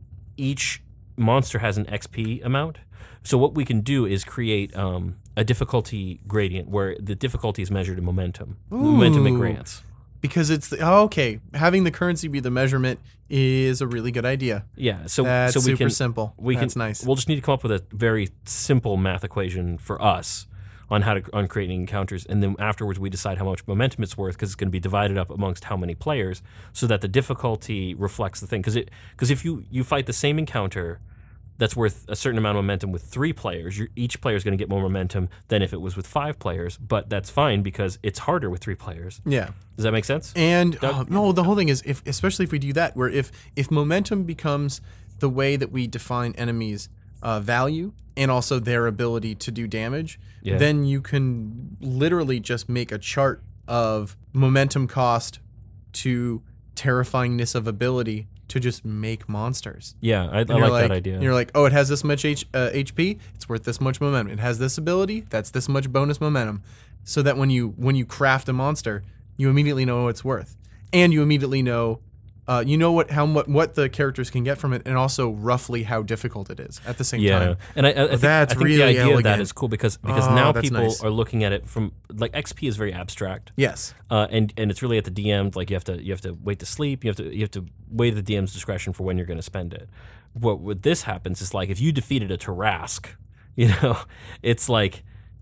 Speaker 5: each monster has an X P amount. So what we can do is create um, a difficulty gradient where the difficulty is measured in momentum. Momentum it
Speaker 2: Ooh.
Speaker 5: grants.
Speaker 2: Because it's the, oh, okay. Having the currency be the measurement is a really good idea.
Speaker 5: Yeah, so
Speaker 2: That's
Speaker 5: so we
Speaker 2: super
Speaker 5: can
Speaker 2: simple.
Speaker 5: we
Speaker 2: That's
Speaker 5: can
Speaker 2: nice.
Speaker 5: We'll just need to come up with a very simple math equation for us on how to on creating encounters, and then afterwards we decide how much momentum it's worth because it's going to be divided up amongst how many players, so that the difficulty reflects the thing. Because it because if you you fight the same encounter that's worth a certain amount of momentum with three players, you're, each player is going to get more momentum than if it was with five players. But that's fine because it's harder with three players.
Speaker 2: Yeah.
Speaker 5: Does that make sense?
Speaker 2: And
Speaker 5: Doug?
Speaker 2: oh, no, the whole thing is, if especially if we do that, where if if momentum becomes the way that we define enemies' uh, value and also their ability to do damage,
Speaker 5: Yeah.
Speaker 2: then you can literally just make a chart of momentum cost to terrifyingness of ability to just make monsters.
Speaker 5: Yeah, I, I
Speaker 2: And
Speaker 5: like,
Speaker 2: you're
Speaker 5: that idea.
Speaker 2: You're like, oh, it has this much H, uh, H P. It's worth this much momentum. It has this ability. That's this much bonus momentum. So that when you when you craft a monster, you immediately know what it's worth, and you immediately know, uh, you know what how what what the characters can get from it, and also roughly how difficult it is at the same
Speaker 5: Yeah,
Speaker 2: time.
Speaker 5: and I, I, I think,
Speaker 2: That's
Speaker 5: I think
Speaker 2: really
Speaker 5: the idea of that
Speaker 2: elegant.
Speaker 5: is cool because because
Speaker 2: Oh,
Speaker 5: now
Speaker 2: that's
Speaker 5: people
Speaker 2: nice.
Speaker 5: are looking at it from like X P is very abstract,
Speaker 2: Yes.
Speaker 5: uh, and and it's really at the D M. Like you have to you have to wait to sleep. You have to you have to weigh the D M's discretion for when you're going to spend it. What what this happens is like if you defeated a Tarask, you know, it's like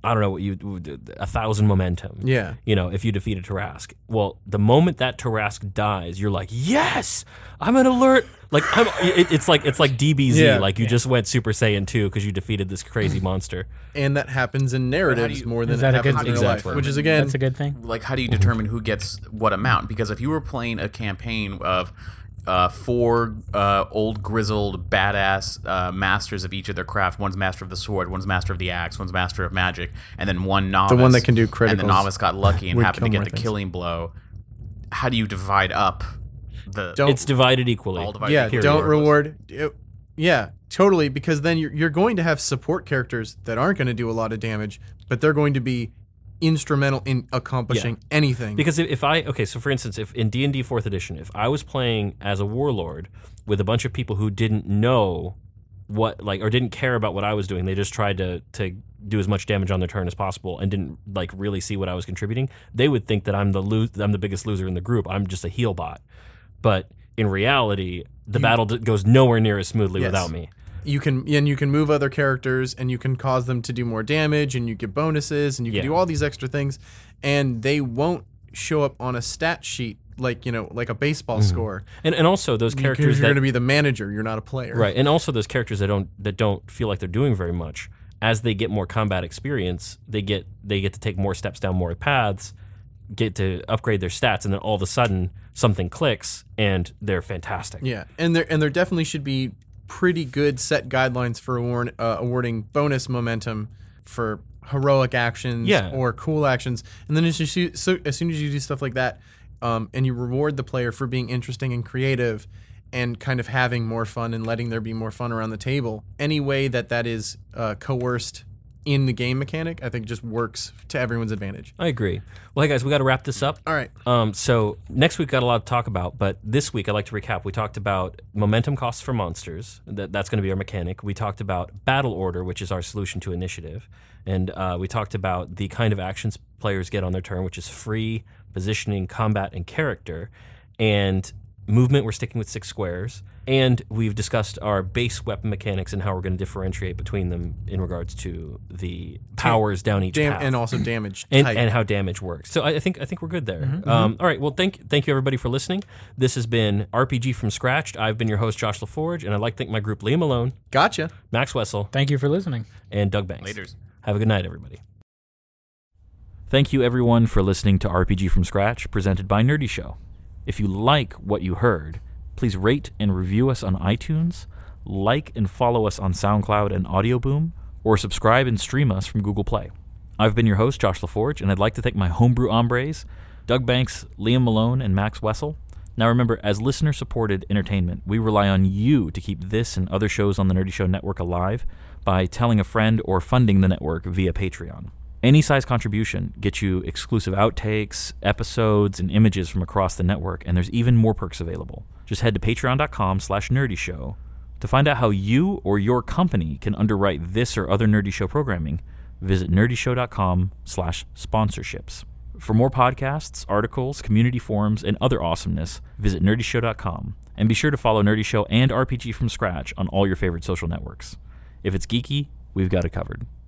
Speaker 5: I don't know what you a thousand momentum.
Speaker 2: Yeah.
Speaker 5: You know, if you defeat a Tarask. Well, the moment that Tarask dies, you're like, yes, I'm an alert. Like I'm, it, it's like it's like D B Z.
Speaker 2: Yeah.
Speaker 5: Like you just went Super Saiyan two because you defeated this crazy monster.
Speaker 2: And that happens in narratives
Speaker 4: you-
Speaker 2: more than
Speaker 3: Is
Speaker 2: it
Speaker 3: that a
Speaker 2: happens
Speaker 3: good
Speaker 2: in real
Speaker 4: thing?
Speaker 2: life,
Speaker 4: Exactly.
Speaker 2: which is again
Speaker 3: That's a good thing.
Speaker 4: Like, how do you determine who gets what amount? Because if you were playing a campaign of uh, four uh, old grizzled badass uh, masters of each of their craft, one's master of the sword, one's master of the axe, one's master of magic, and then one novice,
Speaker 2: one that can do
Speaker 4: and the
Speaker 2: criticals
Speaker 4: novice got lucky and
Speaker 2: would
Speaker 4: happened to
Speaker 2: kill
Speaker 4: get
Speaker 2: more
Speaker 4: the
Speaker 2: things.
Speaker 4: killing blow. How do you divide up the
Speaker 2: Don't-
Speaker 5: It's divided equally.
Speaker 4: all divided
Speaker 2: yeah,
Speaker 4: equally?
Speaker 2: don't reward. it- Yeah, totally. Because then you're you're going to have support characters that aren't going to do a lot of damage, but they're going to be instrumental in accomplishing anything.
Speaker 5: Because if, if I okay, so for instance, if in D and D fourth edition, if I was playing as a warlord with a bunch of people who didn't know what like or didn't care about what I was doing, they just tried to to do as much damage on their turn as possible and didn't like really see what I was contributing, they would think that I'm the lo- I'm the biggest loser in the group. I'm just a heal bot. But in reality, the battle d- goes nowhere near as smoothly
Speaker 2: Yes.
Speaker 5: without me.
Speaker 2: you can and you can move other characters and you can cause them to do more damage and you get bonuses and you can
Speaker 5: Yeah.
Speaker 2: do all these extra things and they won't show up on a stat sheet like, you know, like a baseball score.
Speaker 5: And and also those
Speaker 2: Because
Speaker 5: characters
Speaker 2: you're
Speaker 5: that
Speaker 2: going to be the manager, you're not a player.
Speaker 5: Right, and also those characters that don't that don't feel like they're doing very much. As they get more combat experience, they get they get to take more steps down more paths, get to upgrade their stats, and then all of a sudden something clicks and they're fantastic.
Speaker 2: Yeah, and there and there definitely should be pretty good set guidelines for award, uh, awarding bonus momentum for heroic actions
Speaker 5: Yeah.
Speaker 2: or cool actions. And then as, you, so, as soon as you do stuff like that, um, and you reward the player for being interesting and creative and kind of having more fun and letting there be more fun around the table, any way that that is uh, coerced in the game mechanic, I think just works to everyone's advantage.
Speaker 5: I agree. Well, hey guys, we got to wrap this up.
Speaker 2: All right.
Speaker 5: Um, so next week got a lot to talk about, but this week I'd like to recap. We talked about momentum costs for monsters. That, that's going to be our mechanic. We talked about battle order, which is our solution to initiative. And uh, we talked about the kind of actions players get on their turn, which is free, positioning, combat, and character. And movement, we're sticking with six squares. And we've discussed our base weapon mechanics and how we're going to differentiate between them in regards to the powers down each
Speaker 2: Dam-
Speaker 5: path.
Speaker 2: and also damage
Speaker 5: and,
Speaker 2: type.
Speaker 5: and how damage works. So I I think I think we're good there.
Speaker 2: Mm-hmm,
Speaker 5: Um, all right. Well, thank thank you everybody for listening. This has been R P G from Scratch. I've been your host Josh LaForge, and I'd like to thank my group Liam Malone,
Speaker 2: Gotcha.
Speaker 5: Max Wessel,
Speaker 3: Thank you for listening.
Speaker 5: and Doug Banks.
Speaker 4: Laters.
Speaker 5: Have a good night, everybody.
Speaker 1: Thank you, everyone, for listening to R P G from Scratch, presented by Nerdy Show. If you like what you heard, please rate and review us on iTunes, like and follow us on SoundCloud and Audioboom, or subscribe and stream us from Google Play. I've been your host, Josh LaForge, and I'd like to thank my homebrew hombres, Doug Banks, Liam Malone, and Max Wessel. Now remember, as listener-supported entertainment, we rely on you to keep this and other shows on the Nerdy Show Network alive by telling a friend or funding the network via Patreon. Any size contribution gets you exclusive outtakes, episodes, and images from across the network, and there's even more perks available. Just head to patreon.com slash nerdyshow to find out how you or your company can underwrite this or other Nerdy Show programming. Visit nerdyshow.com slash sponsorships. For more podcasts, articles, community forums, and other awesomeness, visit nerdyshow dot com. And be sure to follow Nerdy Show and R P G from Scratch on all your favorite social networks. If it's geeky, we've got it covered.